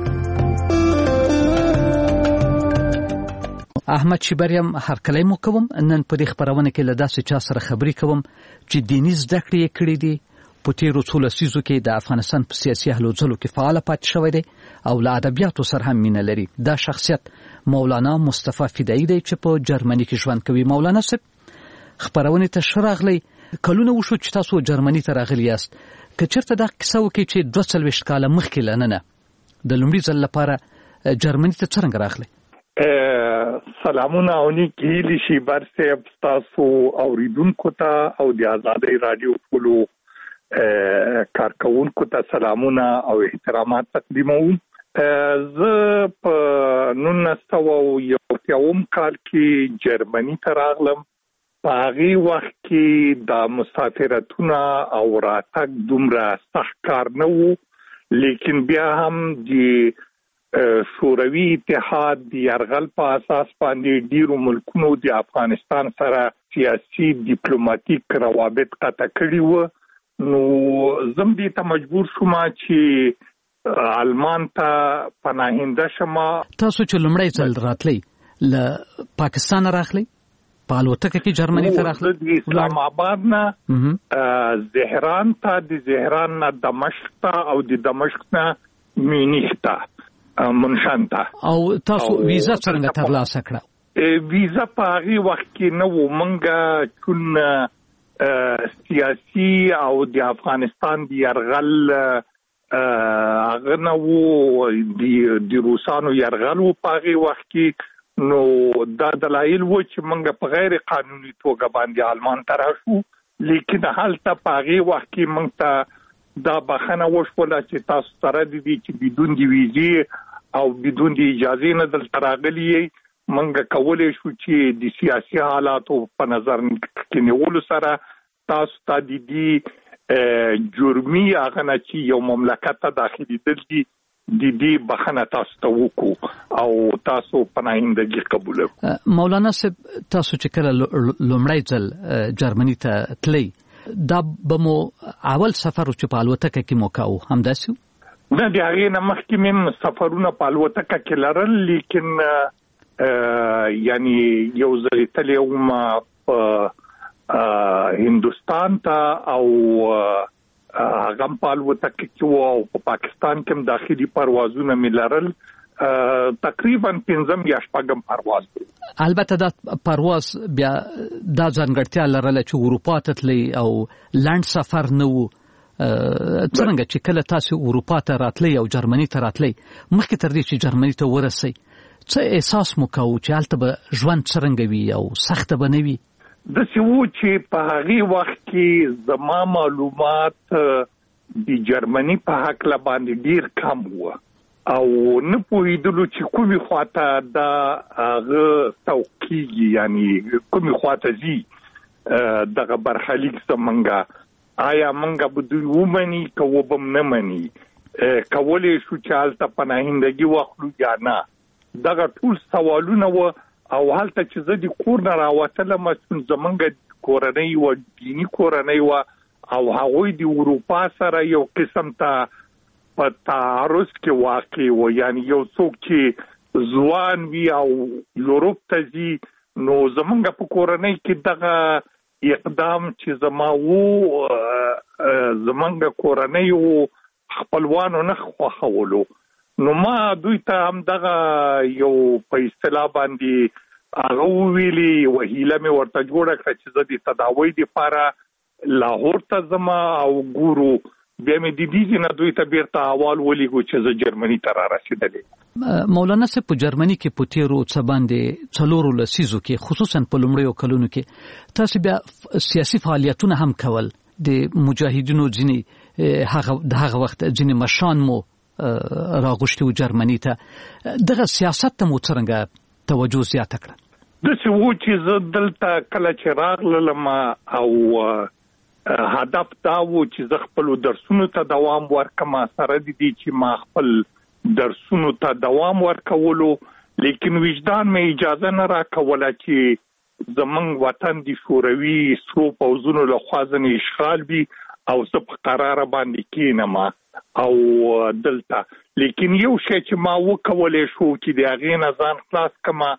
احمد شبریم هر کله مو کوم نن په دې خبرونه کې له داسې چا سره خبرې کوم چې دیني زده کړې کړې دي په تیرو څو لسیزو کې د افغانستان په سیاسي هلو ځلو کې فعال پاتې شوی دی او له ادبیاتو سره هم مینه لري. دا شخصیت مولانا مصطفی فدایی دی چې په جرمني کې ژوند کوي. مولانا صاحب خبرونه ته شراغلی کلونه وشو چې تاسو جرمني ته راغلی یاست. که چېرته دا کیسه وکړي چې دوه څلوېښت کاله مخکې له ننه د لومړي ځل لپاره جرمني ته څرنګه راغلی؟ سلامونه او نیک هیلې شي بر صاحب تاسو اوریدونکو ته او د ازادۍ رادیو ټولو کارکونکو ته سلامونه او احترامات تقدیموم. زه په نولس سوه یو اویایم کال کې جرمني ته راغلم. په هغې وخت کې د مسافرتونه او راتګ دومره سخت کار نه و، لیکن بیا هم د شوروي اتحاد د یرغل په اساس باندې ډیرو ملکونو د افغانستان سره سیاسي ډیپلوماټیک روابط قطع کړي وو. نو زم دې ته مجبور شوم چې آلمان ته پناهنده شم. تاسو چې لومړی ځل راتلی له پاکستان راغلی په الوتکه کې جرمني ته راغلی؟ د اسلام آباد نه زهران ته، د زهران نه دمشق ته او د دمشق نه مینیخ ته منشن ته. او تاسو ویزا څنګه ترلاسه کړه؟ ویزا په هغې وخت کې نه و. موږ چون سیاسي او د افغانستان د یرغل هغه نه و، د روسانو یرغل و په هغې وخت کې، نو دا دلایل و چې موږ په غیر قانوني توګه باندې آلمان ته راشو، لیکن هلته په هغې وخت کې موږ ته دا بخښنه وشوله چې تاسو سره د دې چې بدون د ویزې او بدون د اجازې نه دلته راغلي یې، موږ کولی شو چې د سیاسي حالاتو په نظر کې نیولو سره تاسو ته د دې جرمي هغه نه چې یو مملکت ته داخلېدل دي د دې بخښنه تاسو ته وکړو او تاسو پناهندګي قبول کړو. مولانا صاحب، تاسو چې کله لومړی ځل جرمني ته تلئ، دا به مو اول سفر چې په الوتکه کې مو کاوه، همداسې و؟ نه، د هغې نه مخکې مې سفرونه په الوتکه کې لرل، لیکن یعنی یو ځل تللی وم په هندوستان ته او هغه په الوتکه کې و او په پاکستان کې هم داخلي پروازونه مې لرل، تقریبا پنځم یا شپږم پرواز دی. البته دا پرواز بیا دا ځانګړتیا لرله چې اروپا ته تلئ او لنډ سفر نه و. څرنګه چې کله تاسو اروپا ته راتلئ او جرمني ته راتلئ، مخکې تر دې چې جرمني ته ورسئ، څه احساس مو کوو چې هلته به ژوند څرنګه وي او سخته به نه وي؟ داسې و چې په هغې وخت کې زما معلومات د جرمني په هکله باندې ډېر کم و او نه پوهېدلو چې کومې خواته دا هغه سوق کېږي، یعنی کومې خواته ځي دغه برخلیک زمونږ، آیا موږ به دوی ومني که وبه م نه مني، کولی شو چې هلته پناهندګي واخلو یا نه. دغه ټول سوالونه و او هلته چې زه د کور نه راوتلم، زمونږ کورنۍ و دیني کورنۍ و او هغوی د اروپا سره یو قسم ته په تعارض کې واقع و، یعنی یو څوک چې ځوان وي او یوروپ ته ځي، نو زمونږ په کورنۍ کې دغه اقدام چې زما و زمونږ کورنۍ و خپلوانو نه خوښولو، نو ما دوی ته هم دغه یو په اصطلاح باندې هغه وویلي، وهیله مې ورته جوړه کړه چې زه د تداوی دپاره لاهور ته ځم او ګورو، بیا مې د دې نه دوی ته بیرته احوال ولیږو چې زه جرمني ته را رسېدلی. مولانا صاحب، په جرمني کې په تېرو څه باندې څلورو لسیزو کې، خصوصا په لومړیو کلونو کې، تاسو بیا سیاسي فعالیتونه هم کول، د مجاهدینو ځینې هغه د هغه وخت ځینې مشران مو راغوښتي و جرمني ته، دغه سیاست ته مو څرنګه توجه زیاته کړه؟ داسې و چې زه دلته کله چې راغللم او هدف دا و چې زه خپلو درسونو ته دوام ورکم، سره د دې چې ما خپل درسونو ته دوام ورکولو، لیکن وجدان مې اجازه نه راکوله چې زمونږ وطن د شوروي سرو پوځونو لخوا ځنې اشغال وي او زه په قراره باندې کېنم او دلته. لیکن یو شی چې ما وکولی شو چې د هغې نه ځان خلاص کړم،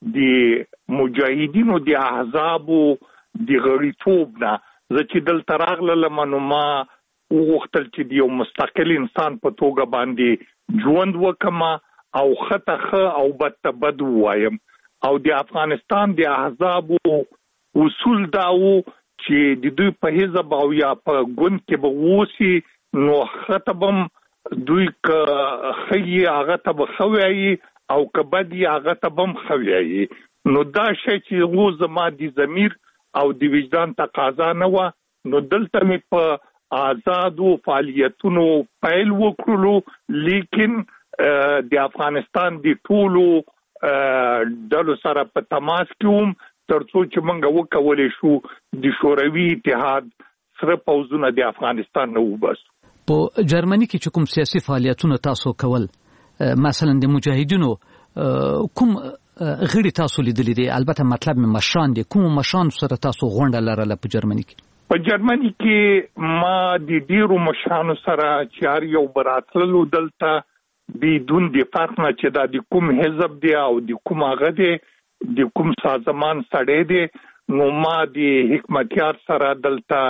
د مجاهدینو د احزابو د غړیتوب نه. زه چې دلته راغلم نو ما وغوښتل چې د یو مستقل انسان په توګه باندې ژوند وکړم او ښه ته ښه او بد ته بد ووایم، او د افغانستان د احزابو اصول دا و چې د دوی په حزب او یا په ګوند کې به اوسي، نو ښه ته به هم دوی که ښه یې هغه ته به ښه وایي او که بد یې هغه ته به هم ښه وایي. نو دا شی چې و زما د ضمیر او د وجدان تقاضا نه وه، نو دلته مې په آزادو فعالیتونو پیل وکړلو، لیکن د افغانستان د ټولو ډلو سره په تماس کې وم تر څو چې موږ وکولی شو د شوروي اتحاد سره پوځونه د افغانستان نه وباسو. په جرمني کې چې کوم سیاسي فعالیتونه تاسو کول، مثلا د مجاهدینو کوم غړي تاسو لیدلي دي؟ البته مطلب مې مشران دي، کوم مشران سره تاسو غونډه لرله په جرمني کې؟ په جرمني کې ما د ډیرو مشرانو سره چې هر یو براتللو دلته بدون د فرق نه چې دا د کوم حزب دی او د کوم هغه دی، د کوم سازمان سړی دی، نو ما د حکمتیار سره دلته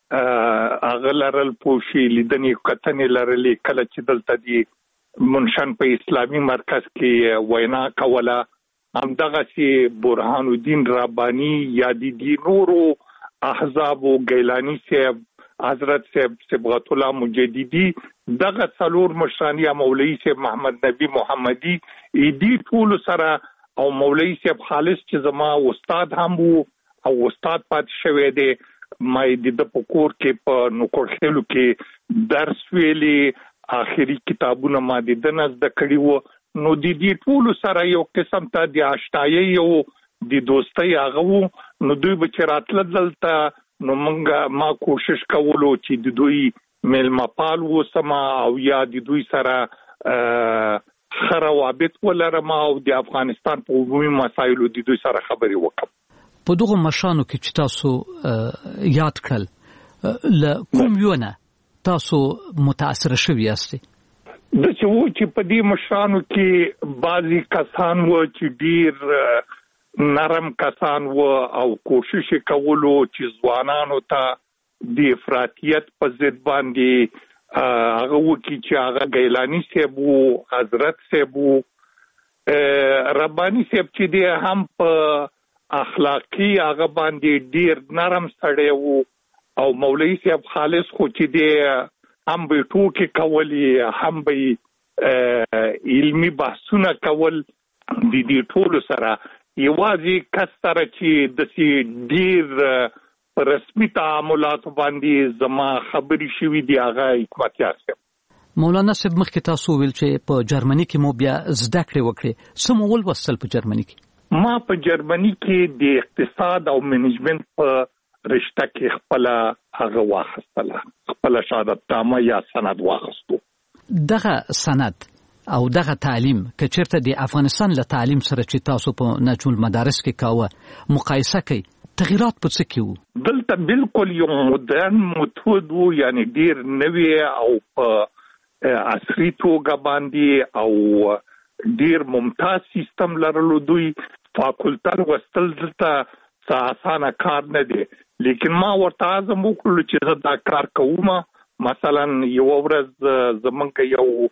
هغه لرل پوشي لیدنې کتنې لرلې. کله چې دلته د منشن په اسلامي مرکز کې وینا کوله، همدغسې برهان الدین رباني یا د نورو احزابو، گیلانی صاحب، حضرت صاحب صبغت الله مجددي، دغه څلور مشران یا مولوي صاحب محمد نبی محمدي، دې ټولو سره او مولوی صاحب خالص چې زما استاد هم وو او استاد پات شوی دی مې د پکور کې په نوکور خېلو کې درس ویلي اخري کتابونه ما د دنس د کړي وو نو د دې ټول سره یو قسم ته د آشنایي یو د دوستۍ هغه نو دوی بچراتل دلته نو موږ ما کوشش کولو چې د دوی ملمپال وسما او یا د دوی سره خروابط ولرم او د افغانستان په عمومي مسایلو د دوی سره خبرې وکم. په دغه مشانو کې چې تاسو یاد کړل ل کوم یو نه تاسو متاثر شوي یاستئ؟ د چې و چې په دې مشانو کې بعضی کسان و چې ډیر نرم کسان و او کوشش کولو چې ځوانانو ته د افراطیت په ضد باندې هغه وکي چې هغه ګیلانی صاحب وو حضرت صاحب وو ربانی صاحب چې دی هم په اخلاقی هغه باندې ډیر نرم سړی وو او مولوی صاحب خالص خو چې دی هم به ټوکې کولې هم به علمي بحثونه کول د دې ټولو سره یوازې کس سره چې د ډیر رسمي تعاملات باندې زما خبرې شوې دي هغه حکمت یار صاحب. مولانا صاحب مخکې تاسو ویل چې په جرمني کې مو بیا زده کړې وکړې، څه مو ولوستل په جرمني کې؟ ما په جرمني کې د اقتصاد او منیجمنت په رشته کې خپل هغه واخستله، خپل شهادت نامه یا سند واخستو. دغه سند او دغه تعلیم که چیرته د افغانستان له تعلیم سره چې تاسو په نجم المدارس کې کاوه مقایسه کوي، تغیرات په څه کې وو؟ دلته بالکل یو مدرن میتود وو، یعنی ډیر نوی او په عصري توګه باندې او ډیر ممتاز سیستم لرلو. دوی فاکولټه وستل دلته څه اسانه کار نه دی، لیکن ما ورته عزم وکړو چې زه دا کار کوم. مثلا یو ورځ زمونږ یو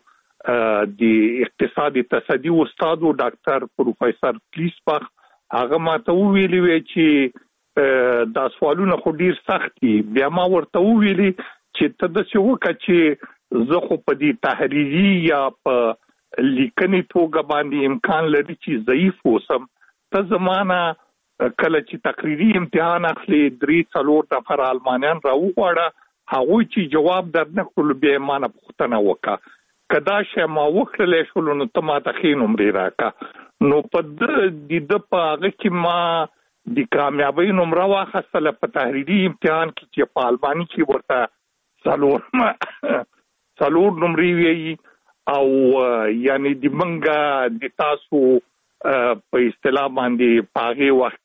د اقتصادي تصدي استاد او ډاکټر پروفیسور پلیسبخ هغه ماته ویلي وی چې دا سوالونه خو ډیر سخت دي. بیا ما ورته ویلي چې ته د څه وکړه چې زه خو په دې تحریری یا په لیکنې توګه باندې امکان لري چې ضعیف اوسم، ته زمانہ کله چې تقریری امتحان اخلي درې څلور نفر آلمانیان راوغواړه، هغوی چې جواب درنه کړل بیا ما نه پوښتنه وکړه کدا شی ما وکړلی شول نو ته ماته ښې نمرې راکړه. نو په د د په هغه کې ما د کامیابۍ نمره واخیستله په تحریري امتحان کې چې په آلماني کې ورته څلور څلور نمرې ویي او یعنی د منګه د تاسو په اصطلاح باندې په هغې وخت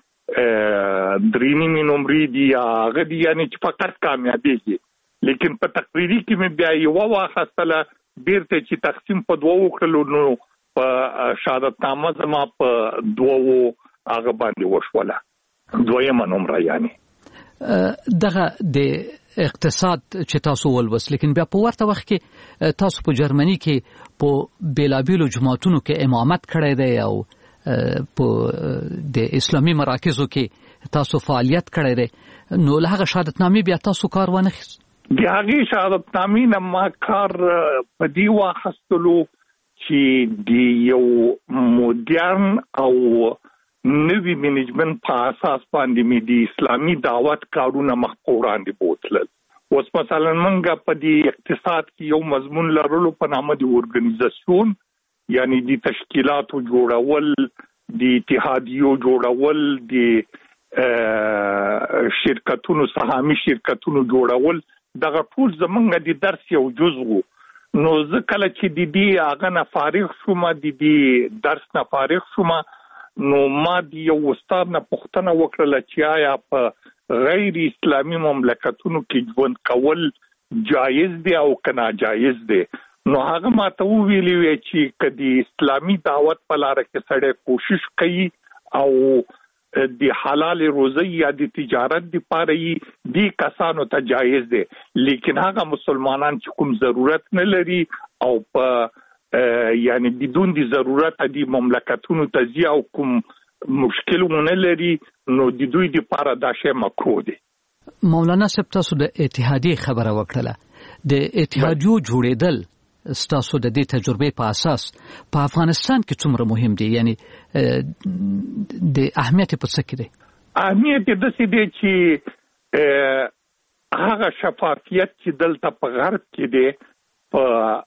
کې درې نیمې نمرې دي یا هغه دي، یعنی چې فقط کامیابېږي. لیکن په تقریري کې مې بیا یوه واخیستله، بیرته چې تقسیم په دوه وکړلو نو په شهادتنامه زما په دوو هغه باندې وشوله، دویمه نمره. یعنی دغه د اقتصاد چې تاسو ولوست، لیکن بیا په ورته وخت کې تاسو په جرمني کې په بیلابیلو جماعتونو کې امامت کړی دی او په د اسلامي مراکزو کې تاسو فعالیت کړی دی، نو له هغه شهادتنامې بیا تاسو کار ونه خیست؟ د هغې شهادتنامې نه ما کار په دې واخیستلو چې د یو مدرن او نوی منیجمنت په اساس باندې مې د اسلامي دعوت کارونه مخ په وړاندې بوتلل. اوس مثلا موږ په دې اقتصاد کې یو مضمون لرلو په نامه د ارګنیزاسیون، یعنی د تشکیلاتو جوړول، د اتحادیو جوړول، د شرکتونو سهامي شرکتونو جوړول، دغه ټول زمونږ د درس یو جزء وو. نو زه کله چې د دې هغه نه فارغ شوم، د دې درس نه فارغ شوم، نو ما د یو استاد نه پوښتنه وکړله چې آیا په غیر اسلامي مملکتونو کې ژوند کول جایز دی او که ناجایز دی؟ نو هغه ماته وویلي وی چې که د اسلامي دعوت په لاره کې سړی کوشش کوي او د حلال روزي یا د تجارت لپاره یې دې کسانو ته جایز دی، لیکن هغه مسلمانان چې کوم ضرورت نه لري او په یعنی بدون د ضرورت د مملکتونو ته ځي او کوم مشکل ونه لري، نو د دوی لپاره دا شی مکروه دی. مولانا صاحب تاسو د اتحادیې خبره وکړله، د اتحادیو جوړېدل ستاسو د دې تجربې په اساس په افغانستان کې څومره مهم دی، یعنی د اهمیت په څه کې دی؟ اهمیت د څه دی چې هغه شفافیت چې دلته په غرب کې دی په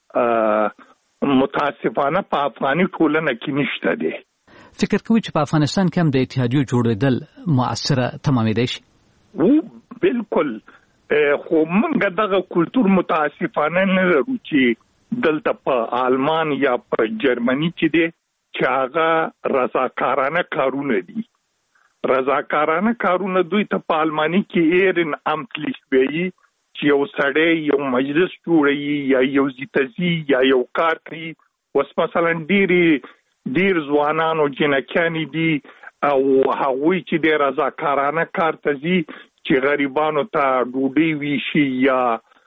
متاسفانه په افغاني ټولنه کې نشته دی. فکر کوئ چې په افغانستان کې هم د اتحادیو جوړېدل مؤثره تمامېدای شي؟ بالکل، خو موږ دغه کلتور متاسفانه نه لرو چې دلته په آلمان یا په جرمني کې دی چې هغه رضاکارانه کارونه دي. رضاکارانه کارونه دوی ته په آلماني کې ایرن امتلیش وایي چې یو سړی یو مجلس جوړوي یا یو ځي یا یو کار کوي. اوس مثلا ډېرې ډېر ځوانان او جنکیانې دي او هغوی چې د رضاکارانه کار ته ځي چې غریبانو ته ډوډۍ ویشي یا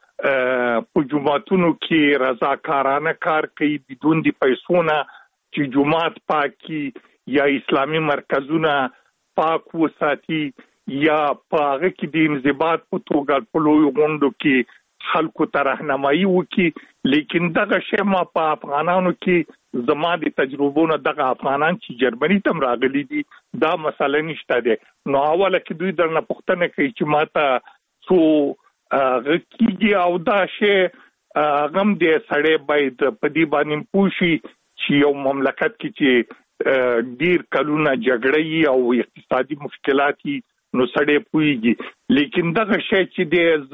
په جوماتونو کې رضاکارانه کار کوي بدون د پیسو نه، چې جومات پاکي یا اسلامي مرکزونه پاک وساتي یا په هغه کې د انضباط په توګه په لویو غونډو کې خلکو ته راهنمایي وکړي. لیکن دغه شی ما په افغانانو کې زما د تجربو نه دغه افغانان چې جرمني ته راغلي دي دا مسله نشته دی. نو اوله کې دوی درنه پوښتنه کوي چې ماته څو غکیږي او دا شی غم دې سړی باید په دې باندې پوښي چې یو مملکت کې چې ډیر کلونه جګړې او اقتصادي مشکلات نو سړی پويږي. لیکن دغه شی چې دې ز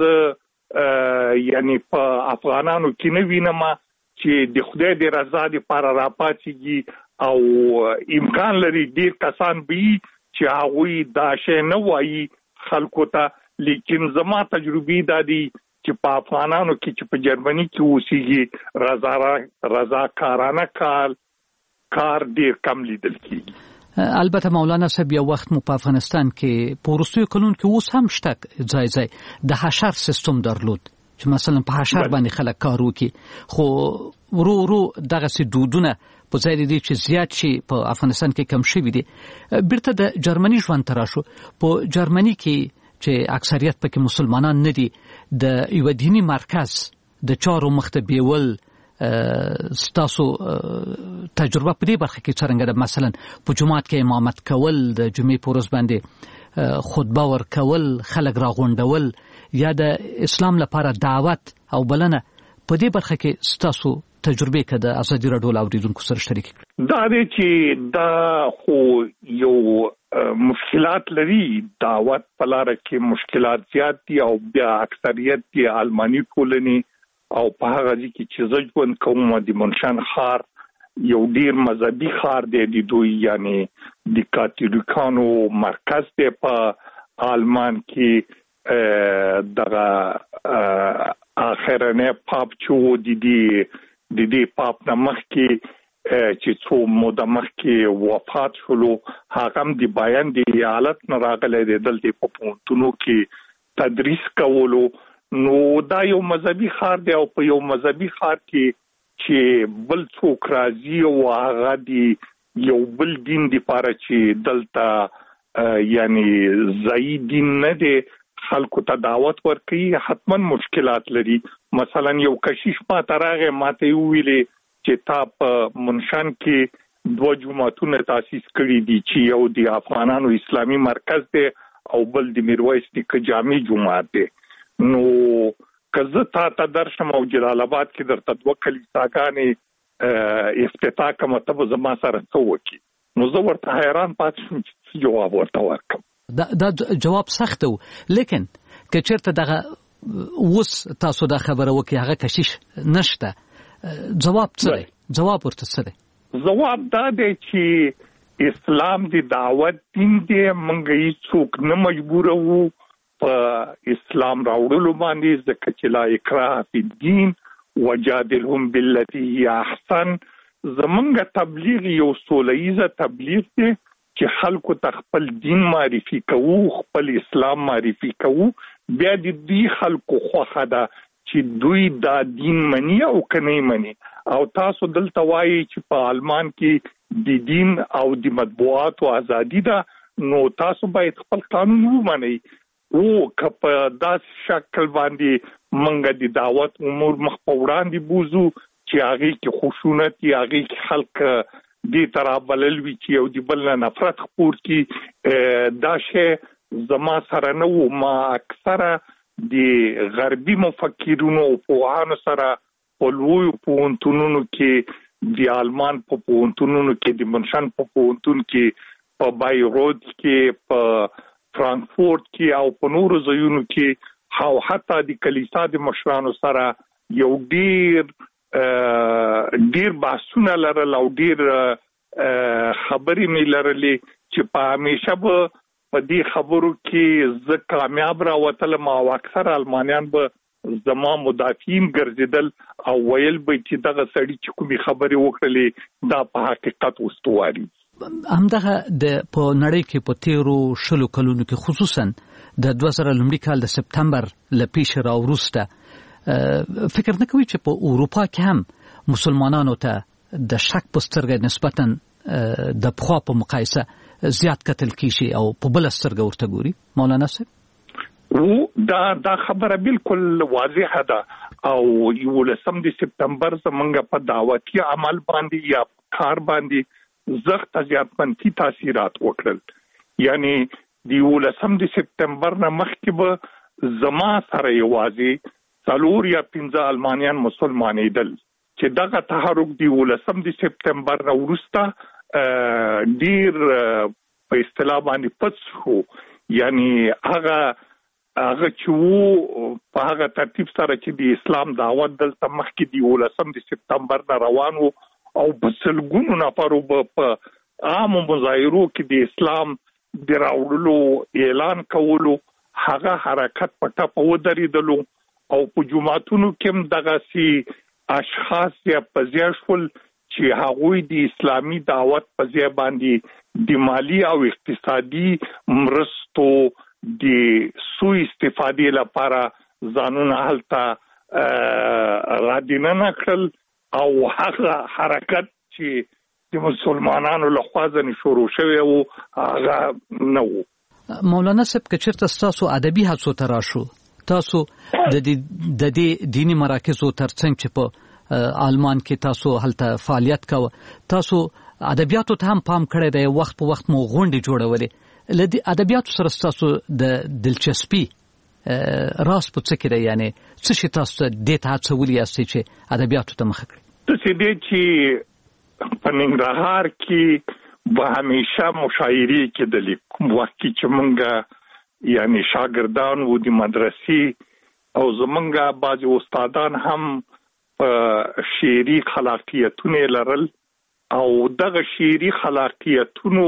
یعنی په افغانانو کې نه وینم چې د خدای د رضا لپاره راپاتېږي او امکان لري ډیر کسان به چې هغه دا شی نه وایي خلکو ته. لیکن زما تجربه دا دي چې په افغانانو کې چې په جرمني کې اوسېږي رضا رضا کارانه کار کار ډیر کم لیدل کیږي. البته مولانا صاحب یو وخت مو په افغانستان کې په وروستیو کلونو کې اوس هم شته ځای ځای د حشر سیستم درلود چې مثلا په حشر باندې خلک کار وکړي، خو ورو ورو دغه سي دودونه په ځای دي چې زیات شي په افغانستان کې کم شوي دي. بیرته د جرمني ژوند تراشو په جرمني کې چې اکثریت پکې مسلمانان نه دي، د یو دینی مرکز د چارو مخته بیول ستاسو تجربه په دې برخه کې څنګه ده؟ مثلا په جماعت کې امامت کول، د جمعې په ورځ باندې خطبه ورکول، خلک راغونډول یا د اسلام لپاره دعوت او بلنه، په دې برخه کې ستاسو تجربه کده ازادي راډیو اوریدونکو سره شریک کړئ. دا دی چې دا خو یو مشکلات لري، دعوت په لار کې مشکلات زیات دي او بیا اکثریت دی آلماني ټولنې او په هغه ځکه چې ځوان کوم د منشان خار یو ډیر مذهبي خار دی د دوی یعنی د کاتولیکانو مرکز دی په آلمان کې. دغه اخرنه پاپ چو د دې د دې پاپ نمخ کې چې څو موده مخکې وفات شولو هغه هم د بیان د حالت نه راغلی دی دلته په پونتونو کې تدریس کولو. نو دا یو مذهبي خار دی او په یو مذهبي خار کې چې بل څوک راځي او هغه دی یو بل دین دی لپاره چې دلته یعنی ځای دین نه دی خلکو ته دعوت ورکړي حتما مشکلات لري. مثلا یو کشیش ما ترغه ماته ویلې چې تا په منشان کې دوه جمعتونه تاسیس کړي دي چې یو د افغانانو اسلامي مرکز دی او بل د میرویس نیکه جامع جمعات دی. نو کزه تا ته درشم او جلال آباد کې درته دوه کلیساګانې افتتاح کوم ته زما سره څه وکي. نو زه ورته حیران پاتې شوم چې جواب ورته ورکم. دا, دا جواب سخت و، لیکن که چرته دغه اوس تاسو دا خبره وکي هغه کشیش نشته، جواب څه دی؟ جواب ورته څه دی؟ جواب دا دی چې اسلام دی دعوت دین دی، موږ هیڅ څوک نه مجبور وو په اسلام راوړلو باندې، ځکه چې لا اکراه فی الدین وجادلهم بالتي هي احسن. زمونږ تبلیغ یو سولیزه تبلیغ دی چې خلکو ته خپل دین معرفي کوو، خپل اسلام معرفي کوو، بیا د دې خلکو خوښه ده چې دوی دا دین مني او کني مني. او تاسو دلته وایي چې په آلمان کې د دین او د مطبوعاتو ازادي ده، نو تاسو باید خپل قانون ومنئ. او که په داسې شکل باندې منګه د دعوت امور مخ په وړاندې بوزو چې هغه کې خشونت یا هغه کې خلک دې طرح بلل وی چې یو دی بل نفرت خپور کی دا شی زما سره نو ما اکثره د غربي مفکرونو او پوهانو سره په لوی پوهنتونونو کې د آلمان په پوهنتونونو کې د منشن په پوهنتون کې په بایروت کې په فرانکفورت کې او په نورو ځایونو کې او حتی د کلیسا د مشرانو سره یو ډیر ډیر بحثونه لرل او ډیر خبرې مې لرلې چې په همیشه به په دې خبرو کې زه کامیاب راوتلم او اکثر المانیان به زما مدافعین ګرځیدل او ویل به چې دغه سړی چې کومي خبرې وکړلې دا په حقیقت واستواري. همدغه د په نړۍ کې په تیرو شلو کلونو کې خصوصا د دوه زره لومړي کال د سپتمبر له پیښې راوروسته فکر نه کوي چې په اروپا کې هم مسلمانانو ته د شک په سترګه نسبتا د پخوا په مقایسه زیات قتل کیږي او په بل سترګه ورته ګوري. مولانا صاحب او دا دا خبره بالکل واضحه ده او یو لسم د سپتمبر زمونږ په دعوتي عمل باندې یا کار باندې زخت زیاتمنفي تاثیرات وکړل. یعنی د یو لسم د سپتمبر نه مخکې به زما سره یوازې څلور یا پنځه المانیان مسلمانېدل چې دغه تحرک د یو لسم د سپتمبر نه وروسته ډیر په اصطلاح باندې پڅ شو. یعنی هغه هغه چې وو په هغه ترتیب سره چې د اسلام دعوت دلته مخکې دی ولسم د سپتمبر نه روان وو او په سلګونو نفرو په عام مظاهرو کې د اسلام د راوړلو اعلان کولو هغه حرکت په ټاپه ودرېدلو او په جمعتونو کې هم دغه سي اشخاص یا پزیاشول چې هغوی د اسلامي دعوت په ځای باندې د مالی او اقتصادي مرستو د سوء استفادې لپاره ځانونه هلته را دیننه کړل او هغه حرکت چې د مسلمانانو لخوا ځنې شروع شوی وو هغه نه وو. مولانا صاحب که چېرته ستاسو ادبي هڅو ته راشو تاسو د دې دیني مراکزو ترڅنګ چې په آلمان کې تاسو هلته فعالیت کوه تاسو ادبیاتو ته هم پام کړی دی وخت په وخت مو غونډې جوړولې لدی ادبیاتو سره تاسو د دلچسپي راس په څه کې دی یعنی څه شي تاسو دې ته هڅولي یاستئ چې ادبیاتو ته مخه کړئ؟ څه دې چې په ننګرهار کې به همیشه مشاعرې کېدلې کوم وخت چې مونږ یعنی شاګردان وو د مدرسې او زمونږ بعضې استادان هم په شعري خلاقیتونه لرل او دغه شعري خلاقیتونو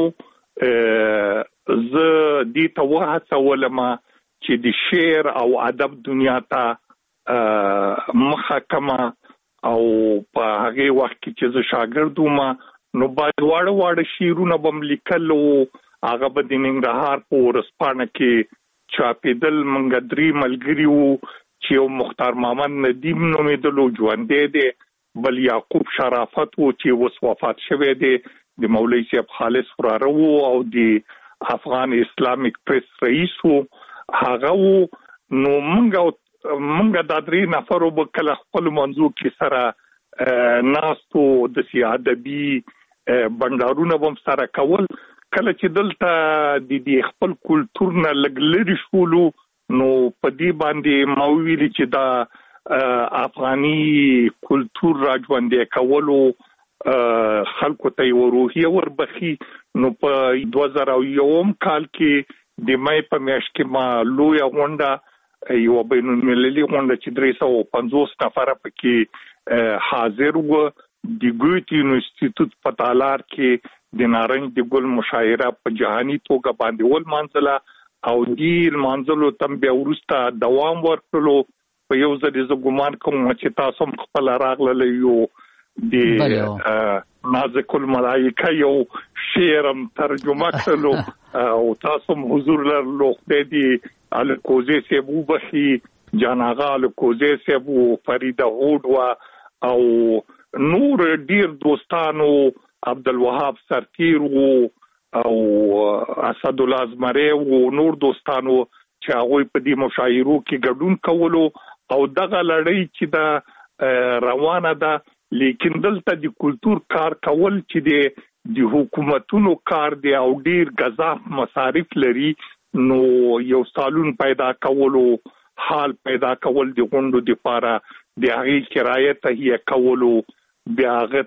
زه دې ته وهڅولم چې د شعر او ادب دنیا ته مخه کما او په هغه وخت کې چې زه شاګرد وم نو باید واړه واړه شعرونه به م لیکل او هغه به د ننګرهار په ورځپاڼه کې چاپېدل. موږ درې ملګري وو چې یو مختار محمد ندیم نومېدلو ژوندی دی، بل یعقوب شرافت وو چې اوس وفات شوی دی، د مولوي صاحب خالص وراره وو او د افغان اسلامیک پریس رئیس وو هغه وو. نو موږ موږ دا درې نفرو به کله خپل منځو کې سره ناستو د ادبي بنډارونه به سره کول. کله چې دلته د دې خپل کلتور نه لږ لرې شولو نو په دې باندې ما ویلي چې دا افغاني کلتور را ژوندی کولو خلکو ته یو روحیه وربخي. نو په دوه زره یوم کال کې د مې په میاشت کې ما لویه غونډه یو بین المللي غونډه چې درې سوه پنځوس نفره پکې حاضر وو. د ګوتې انسټیټیوټ په تالار کې د نارنج د ګل مشاعره په جهاني توګه باندې ولمانځله او دې لمانځلو تم بیا وروسته دوام ورکړلو. په یو ځل زه ګمان کوم چې تاسو هم خپل راغله یو د نازک الملائکه یو شعرم ترجمه کړلو او تاسو هم حضور لرلو. خدای دې الکوزی صاحب وبخي، جان آغا الکوزی صاحب و، فریده هوډ و او نور ډیر دوستانو، عبدالوهاب سرتیر و او اسد الله ازمری و نور دوستانو چې هغوی په دې مشاعرو کې ګډون کولو او دغه لړۍ چې دا روانه ده لیکن دلته د کلچر کار کول چې د د حکومتونو کار دی او ډیر غذاف مصارف لري نو یو سالون پیدا کولو حال پیدا کول د غونډو د لپاره د هغې کرایه تهیه کولو بیا هغه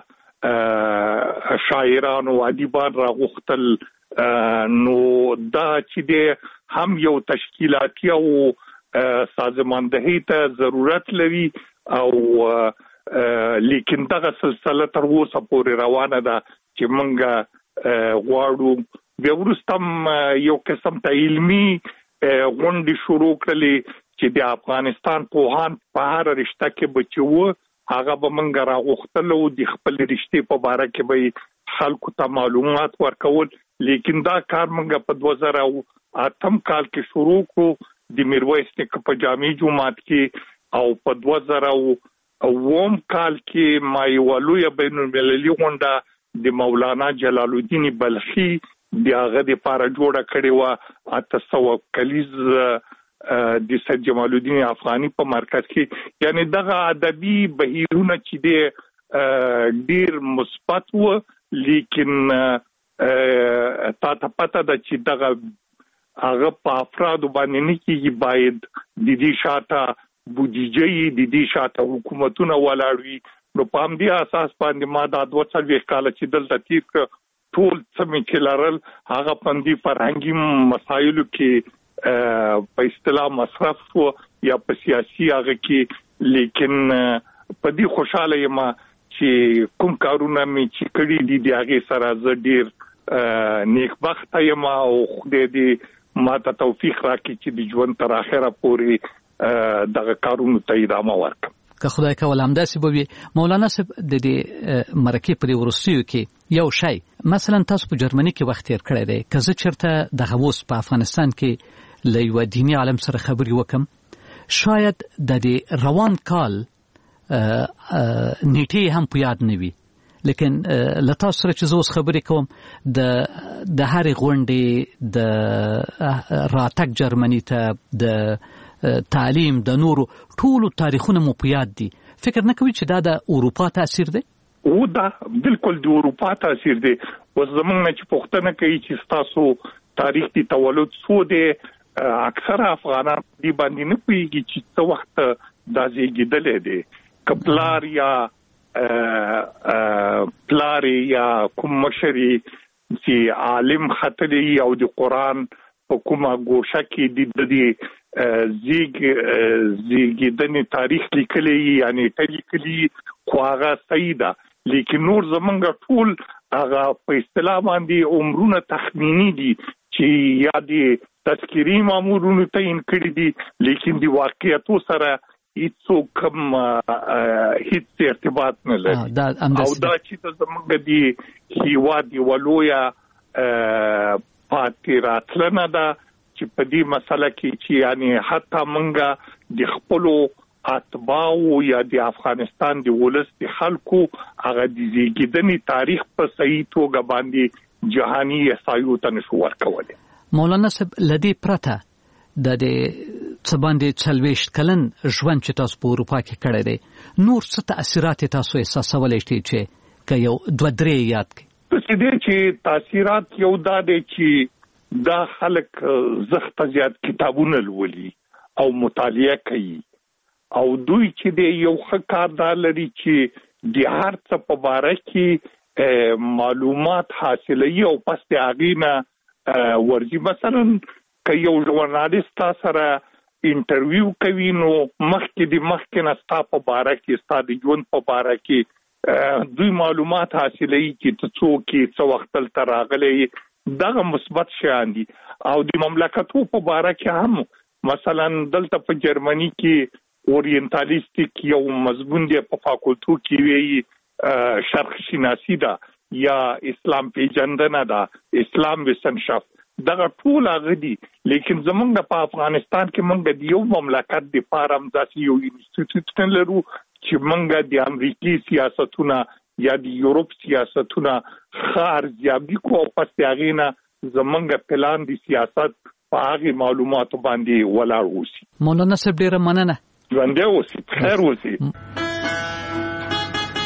ته شاعران او ادیبان راغوښتل نو دا چې د هم یو تشکیلاتي او سازماندهي ته ضرورت لري او لیکن دغه سلسله تر اوسه پورې روانه ده چې موږ غواړو بیا وروسته یو قسم ته علمي غونډې شروع کړلې چې د افغانستان پوهان په هر رشته کې بچو هغه به موږ راغوښتل او د خپل رشتې په باره کې به خلکو ته معلومات ورکول لیکن دا کار موږ په دوه زره اتم کال کې شروع کړو د میرویس نیکه په جامع جومات کې او په دوه زره اووم کال کې ما یو لویه بین المللي غونډه د مولانا جلال الدین بلخي د هغه د لپاره جوړه کړې وه اته سوه کلیز د سید جمال الدین افغاني په مرکز کې یعنی دغه ادبي بهیرونه چې د ډیر مثبت و لیکن تا ته پته ده چې دغه هغه په افرادو باندې نه کېږي باید د دې شاته بودیجه د دې شاته حکومتونه ولاړ وي نو په همدې اساس باندې ما دا دوه څلوېښت کاله چې دلته تېر کړ ټول څه مې چې لرل هغه په همدې فرهنګي مسایلو کې په اصطلاح مصرف شو یا په سیاسي هغه کې لیکن په دې خوشاله یم چې کوم کارونه مې چې کړي دي د هغې سره زه ډېر نیکبخته یم او خدای دې ما ته توفیق راکړي چې د ژوند تر اخره پورې دغه کارونو ته ادامه ورکړم که خدای کول همداسې به وي مولانا صاحب د دې مرکې په دې وروستیو کې یو شی مثلا تاسو په جرمني کې وخت تېر کړی دی که زه چېرته دغه اوس په افغانستان کې له یوه دیني عالم سره خبرې وکړم شاید د دې روان کال نیټې هم په یاد نه وي لیکن له تاسو سره چې زه اوس خبرې کوم د د هرې غونډې د راتګ جرمني ته د تعلیم د نورو ټولو تاریخونه مو په یاد دي فکر نه کوي چې دا د اروپا تاثیر دی او دا بالکل د اروپا تاثیر دی اوس زموږ نه چې پوښتنه کوي چې ستاسو تاریخ دی تولد څو دی اکثره افغانان دې باندې نه پوهېږي چې څه وخت دا زیږېدلی دی که پلار یا پلار یا کوم مشر چې عالم ختلی او د قرآن په کومه ګوشه کې د دې زیګ زیګیدنې تاریخ لیکلی یعنی لیکلی خو هغه صحیح ده لیکن نور زمونږ ټول هغه په اصطلاح باندې عمرونه تخمینی دي چې یا د تذکیري مامورونو تعیین کړي دي لیکن د واقعیتو سره هیڅ کوم هیڅ ارتباط نه لري او دا چې زمونږ د هیواد یوه لویه پاتې راتلنه ده چې په دې مسله کې چې یعنی حتی موږ د خپلو اتباعو یا د افغانستان د ولس د خلکو هغه د زیږېدنې تاریخ په صحیح توګه باندې جهاني احصایو ته نشو ورکولی مولانا صاحب له دې پرته د دې څه باندې څلوېښت کلن ژوند چې تاسو په اروپا کې کړی دی نور څه تاثیرات یې تاسو احساسولی شئ چې که یو دوه درې یاد کړئ څه دی چې تاثیرات یو دا دی چې دا خلک زخته زیات کتابونه لولي او مطالعه کوي او دوی چې دی یو ښه کار دا لري چې د هر څه په باره کې معلومات حاصلوي او پس د هغې نه ورځي مثلا که یو ژورنالیست تا سره انټرویو کوي نو مخکې د مخکې نه ستا په باره کې ستا د ژوند په باره کې دوی معلومات حاصلوي چې ته څوک یې څه وخت دلته راغلی دغه مثبت شیان دي او د مملکتو په باره کې هم مثلا دلته په جرمني کې اورینتالیستیک یو مضمون دی په فاکولتو کې وی شرق شناسی ده یا اسلام پیژندنه ده اسلام وسنشافت دغه ټول هغه دي لیکن زمونږ په افغانستان کې مونږ د یو مملکت د پاره هم داسې یو انسټیټیوټ لرو چې مونږ د امریکایي سیاستونه یا د یورپ سیاستونه خار زیابي کو او پس هغې نه زمونږ پلان د سیاست په هغې معلوماتو باندې ولاړ اوسي مولانا صاحب ډېره مننه ژوندی اوسئ خیر اوسئ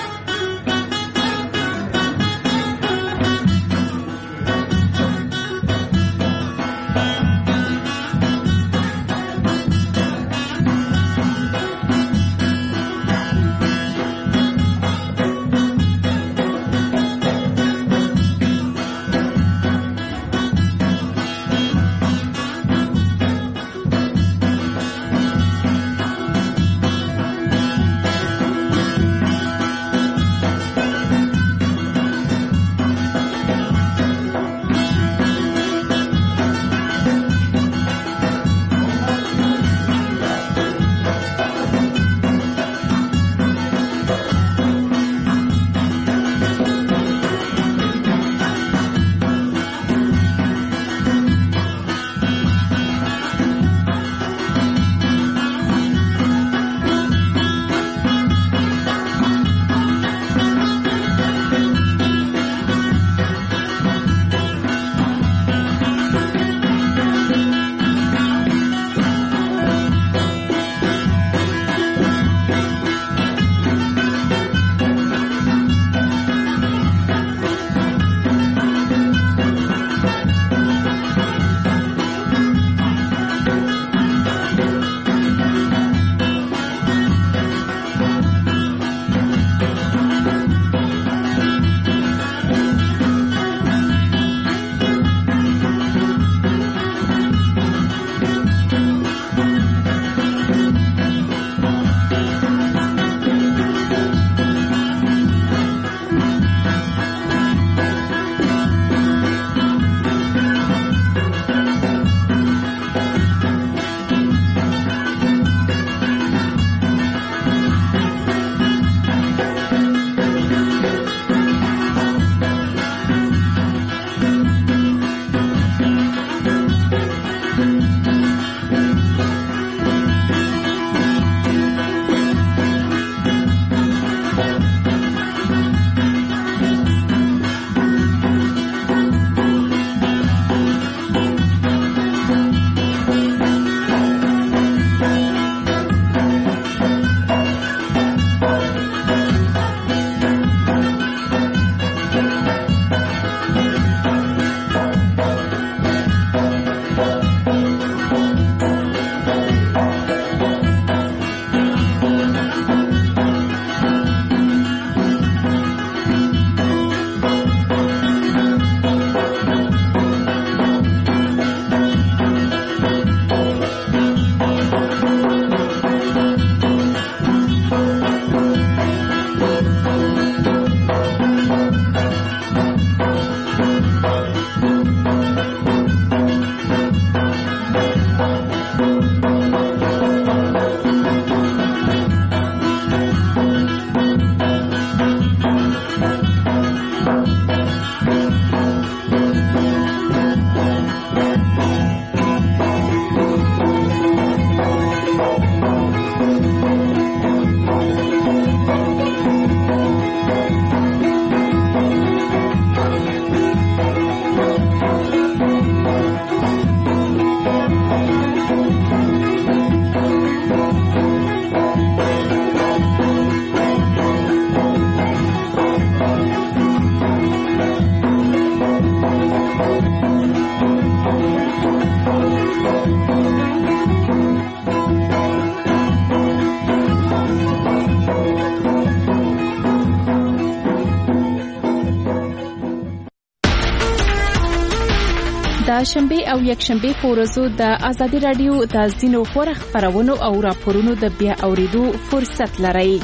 د شنبه او یک شنبه په ورځو د ازادي رادیو د ځینو خبرو خبرونو او راپورونو د بیا اوریدو فرصت لرئ.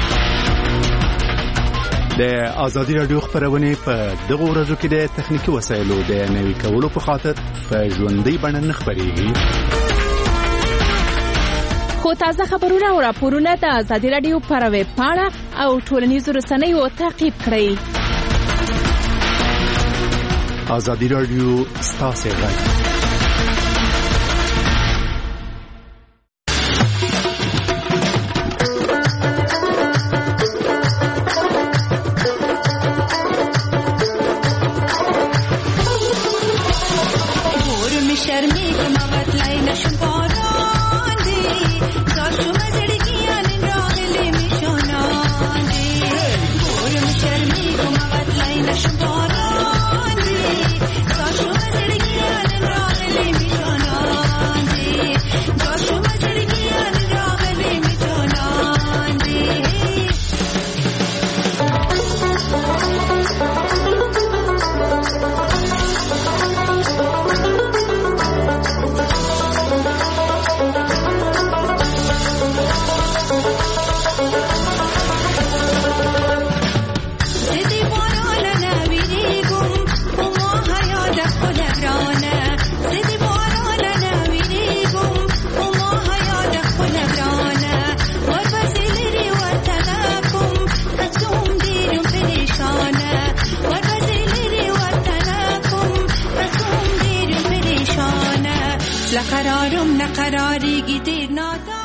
د ازادي رادیو خبرونه په دغه ورځو کې د تخنیکی وسایلو د نوي کولو په خاطر په ژوندۍ بڼه نه خبريږي. خو تازه خبرونه او راپورونه د ازادي رادیو پر ویب پاڼه او ټولنیزو رسنیو تعقیب کړئ. ازادي رادیو ستاسو غږ. لقرارم نقراری گیدیر نادا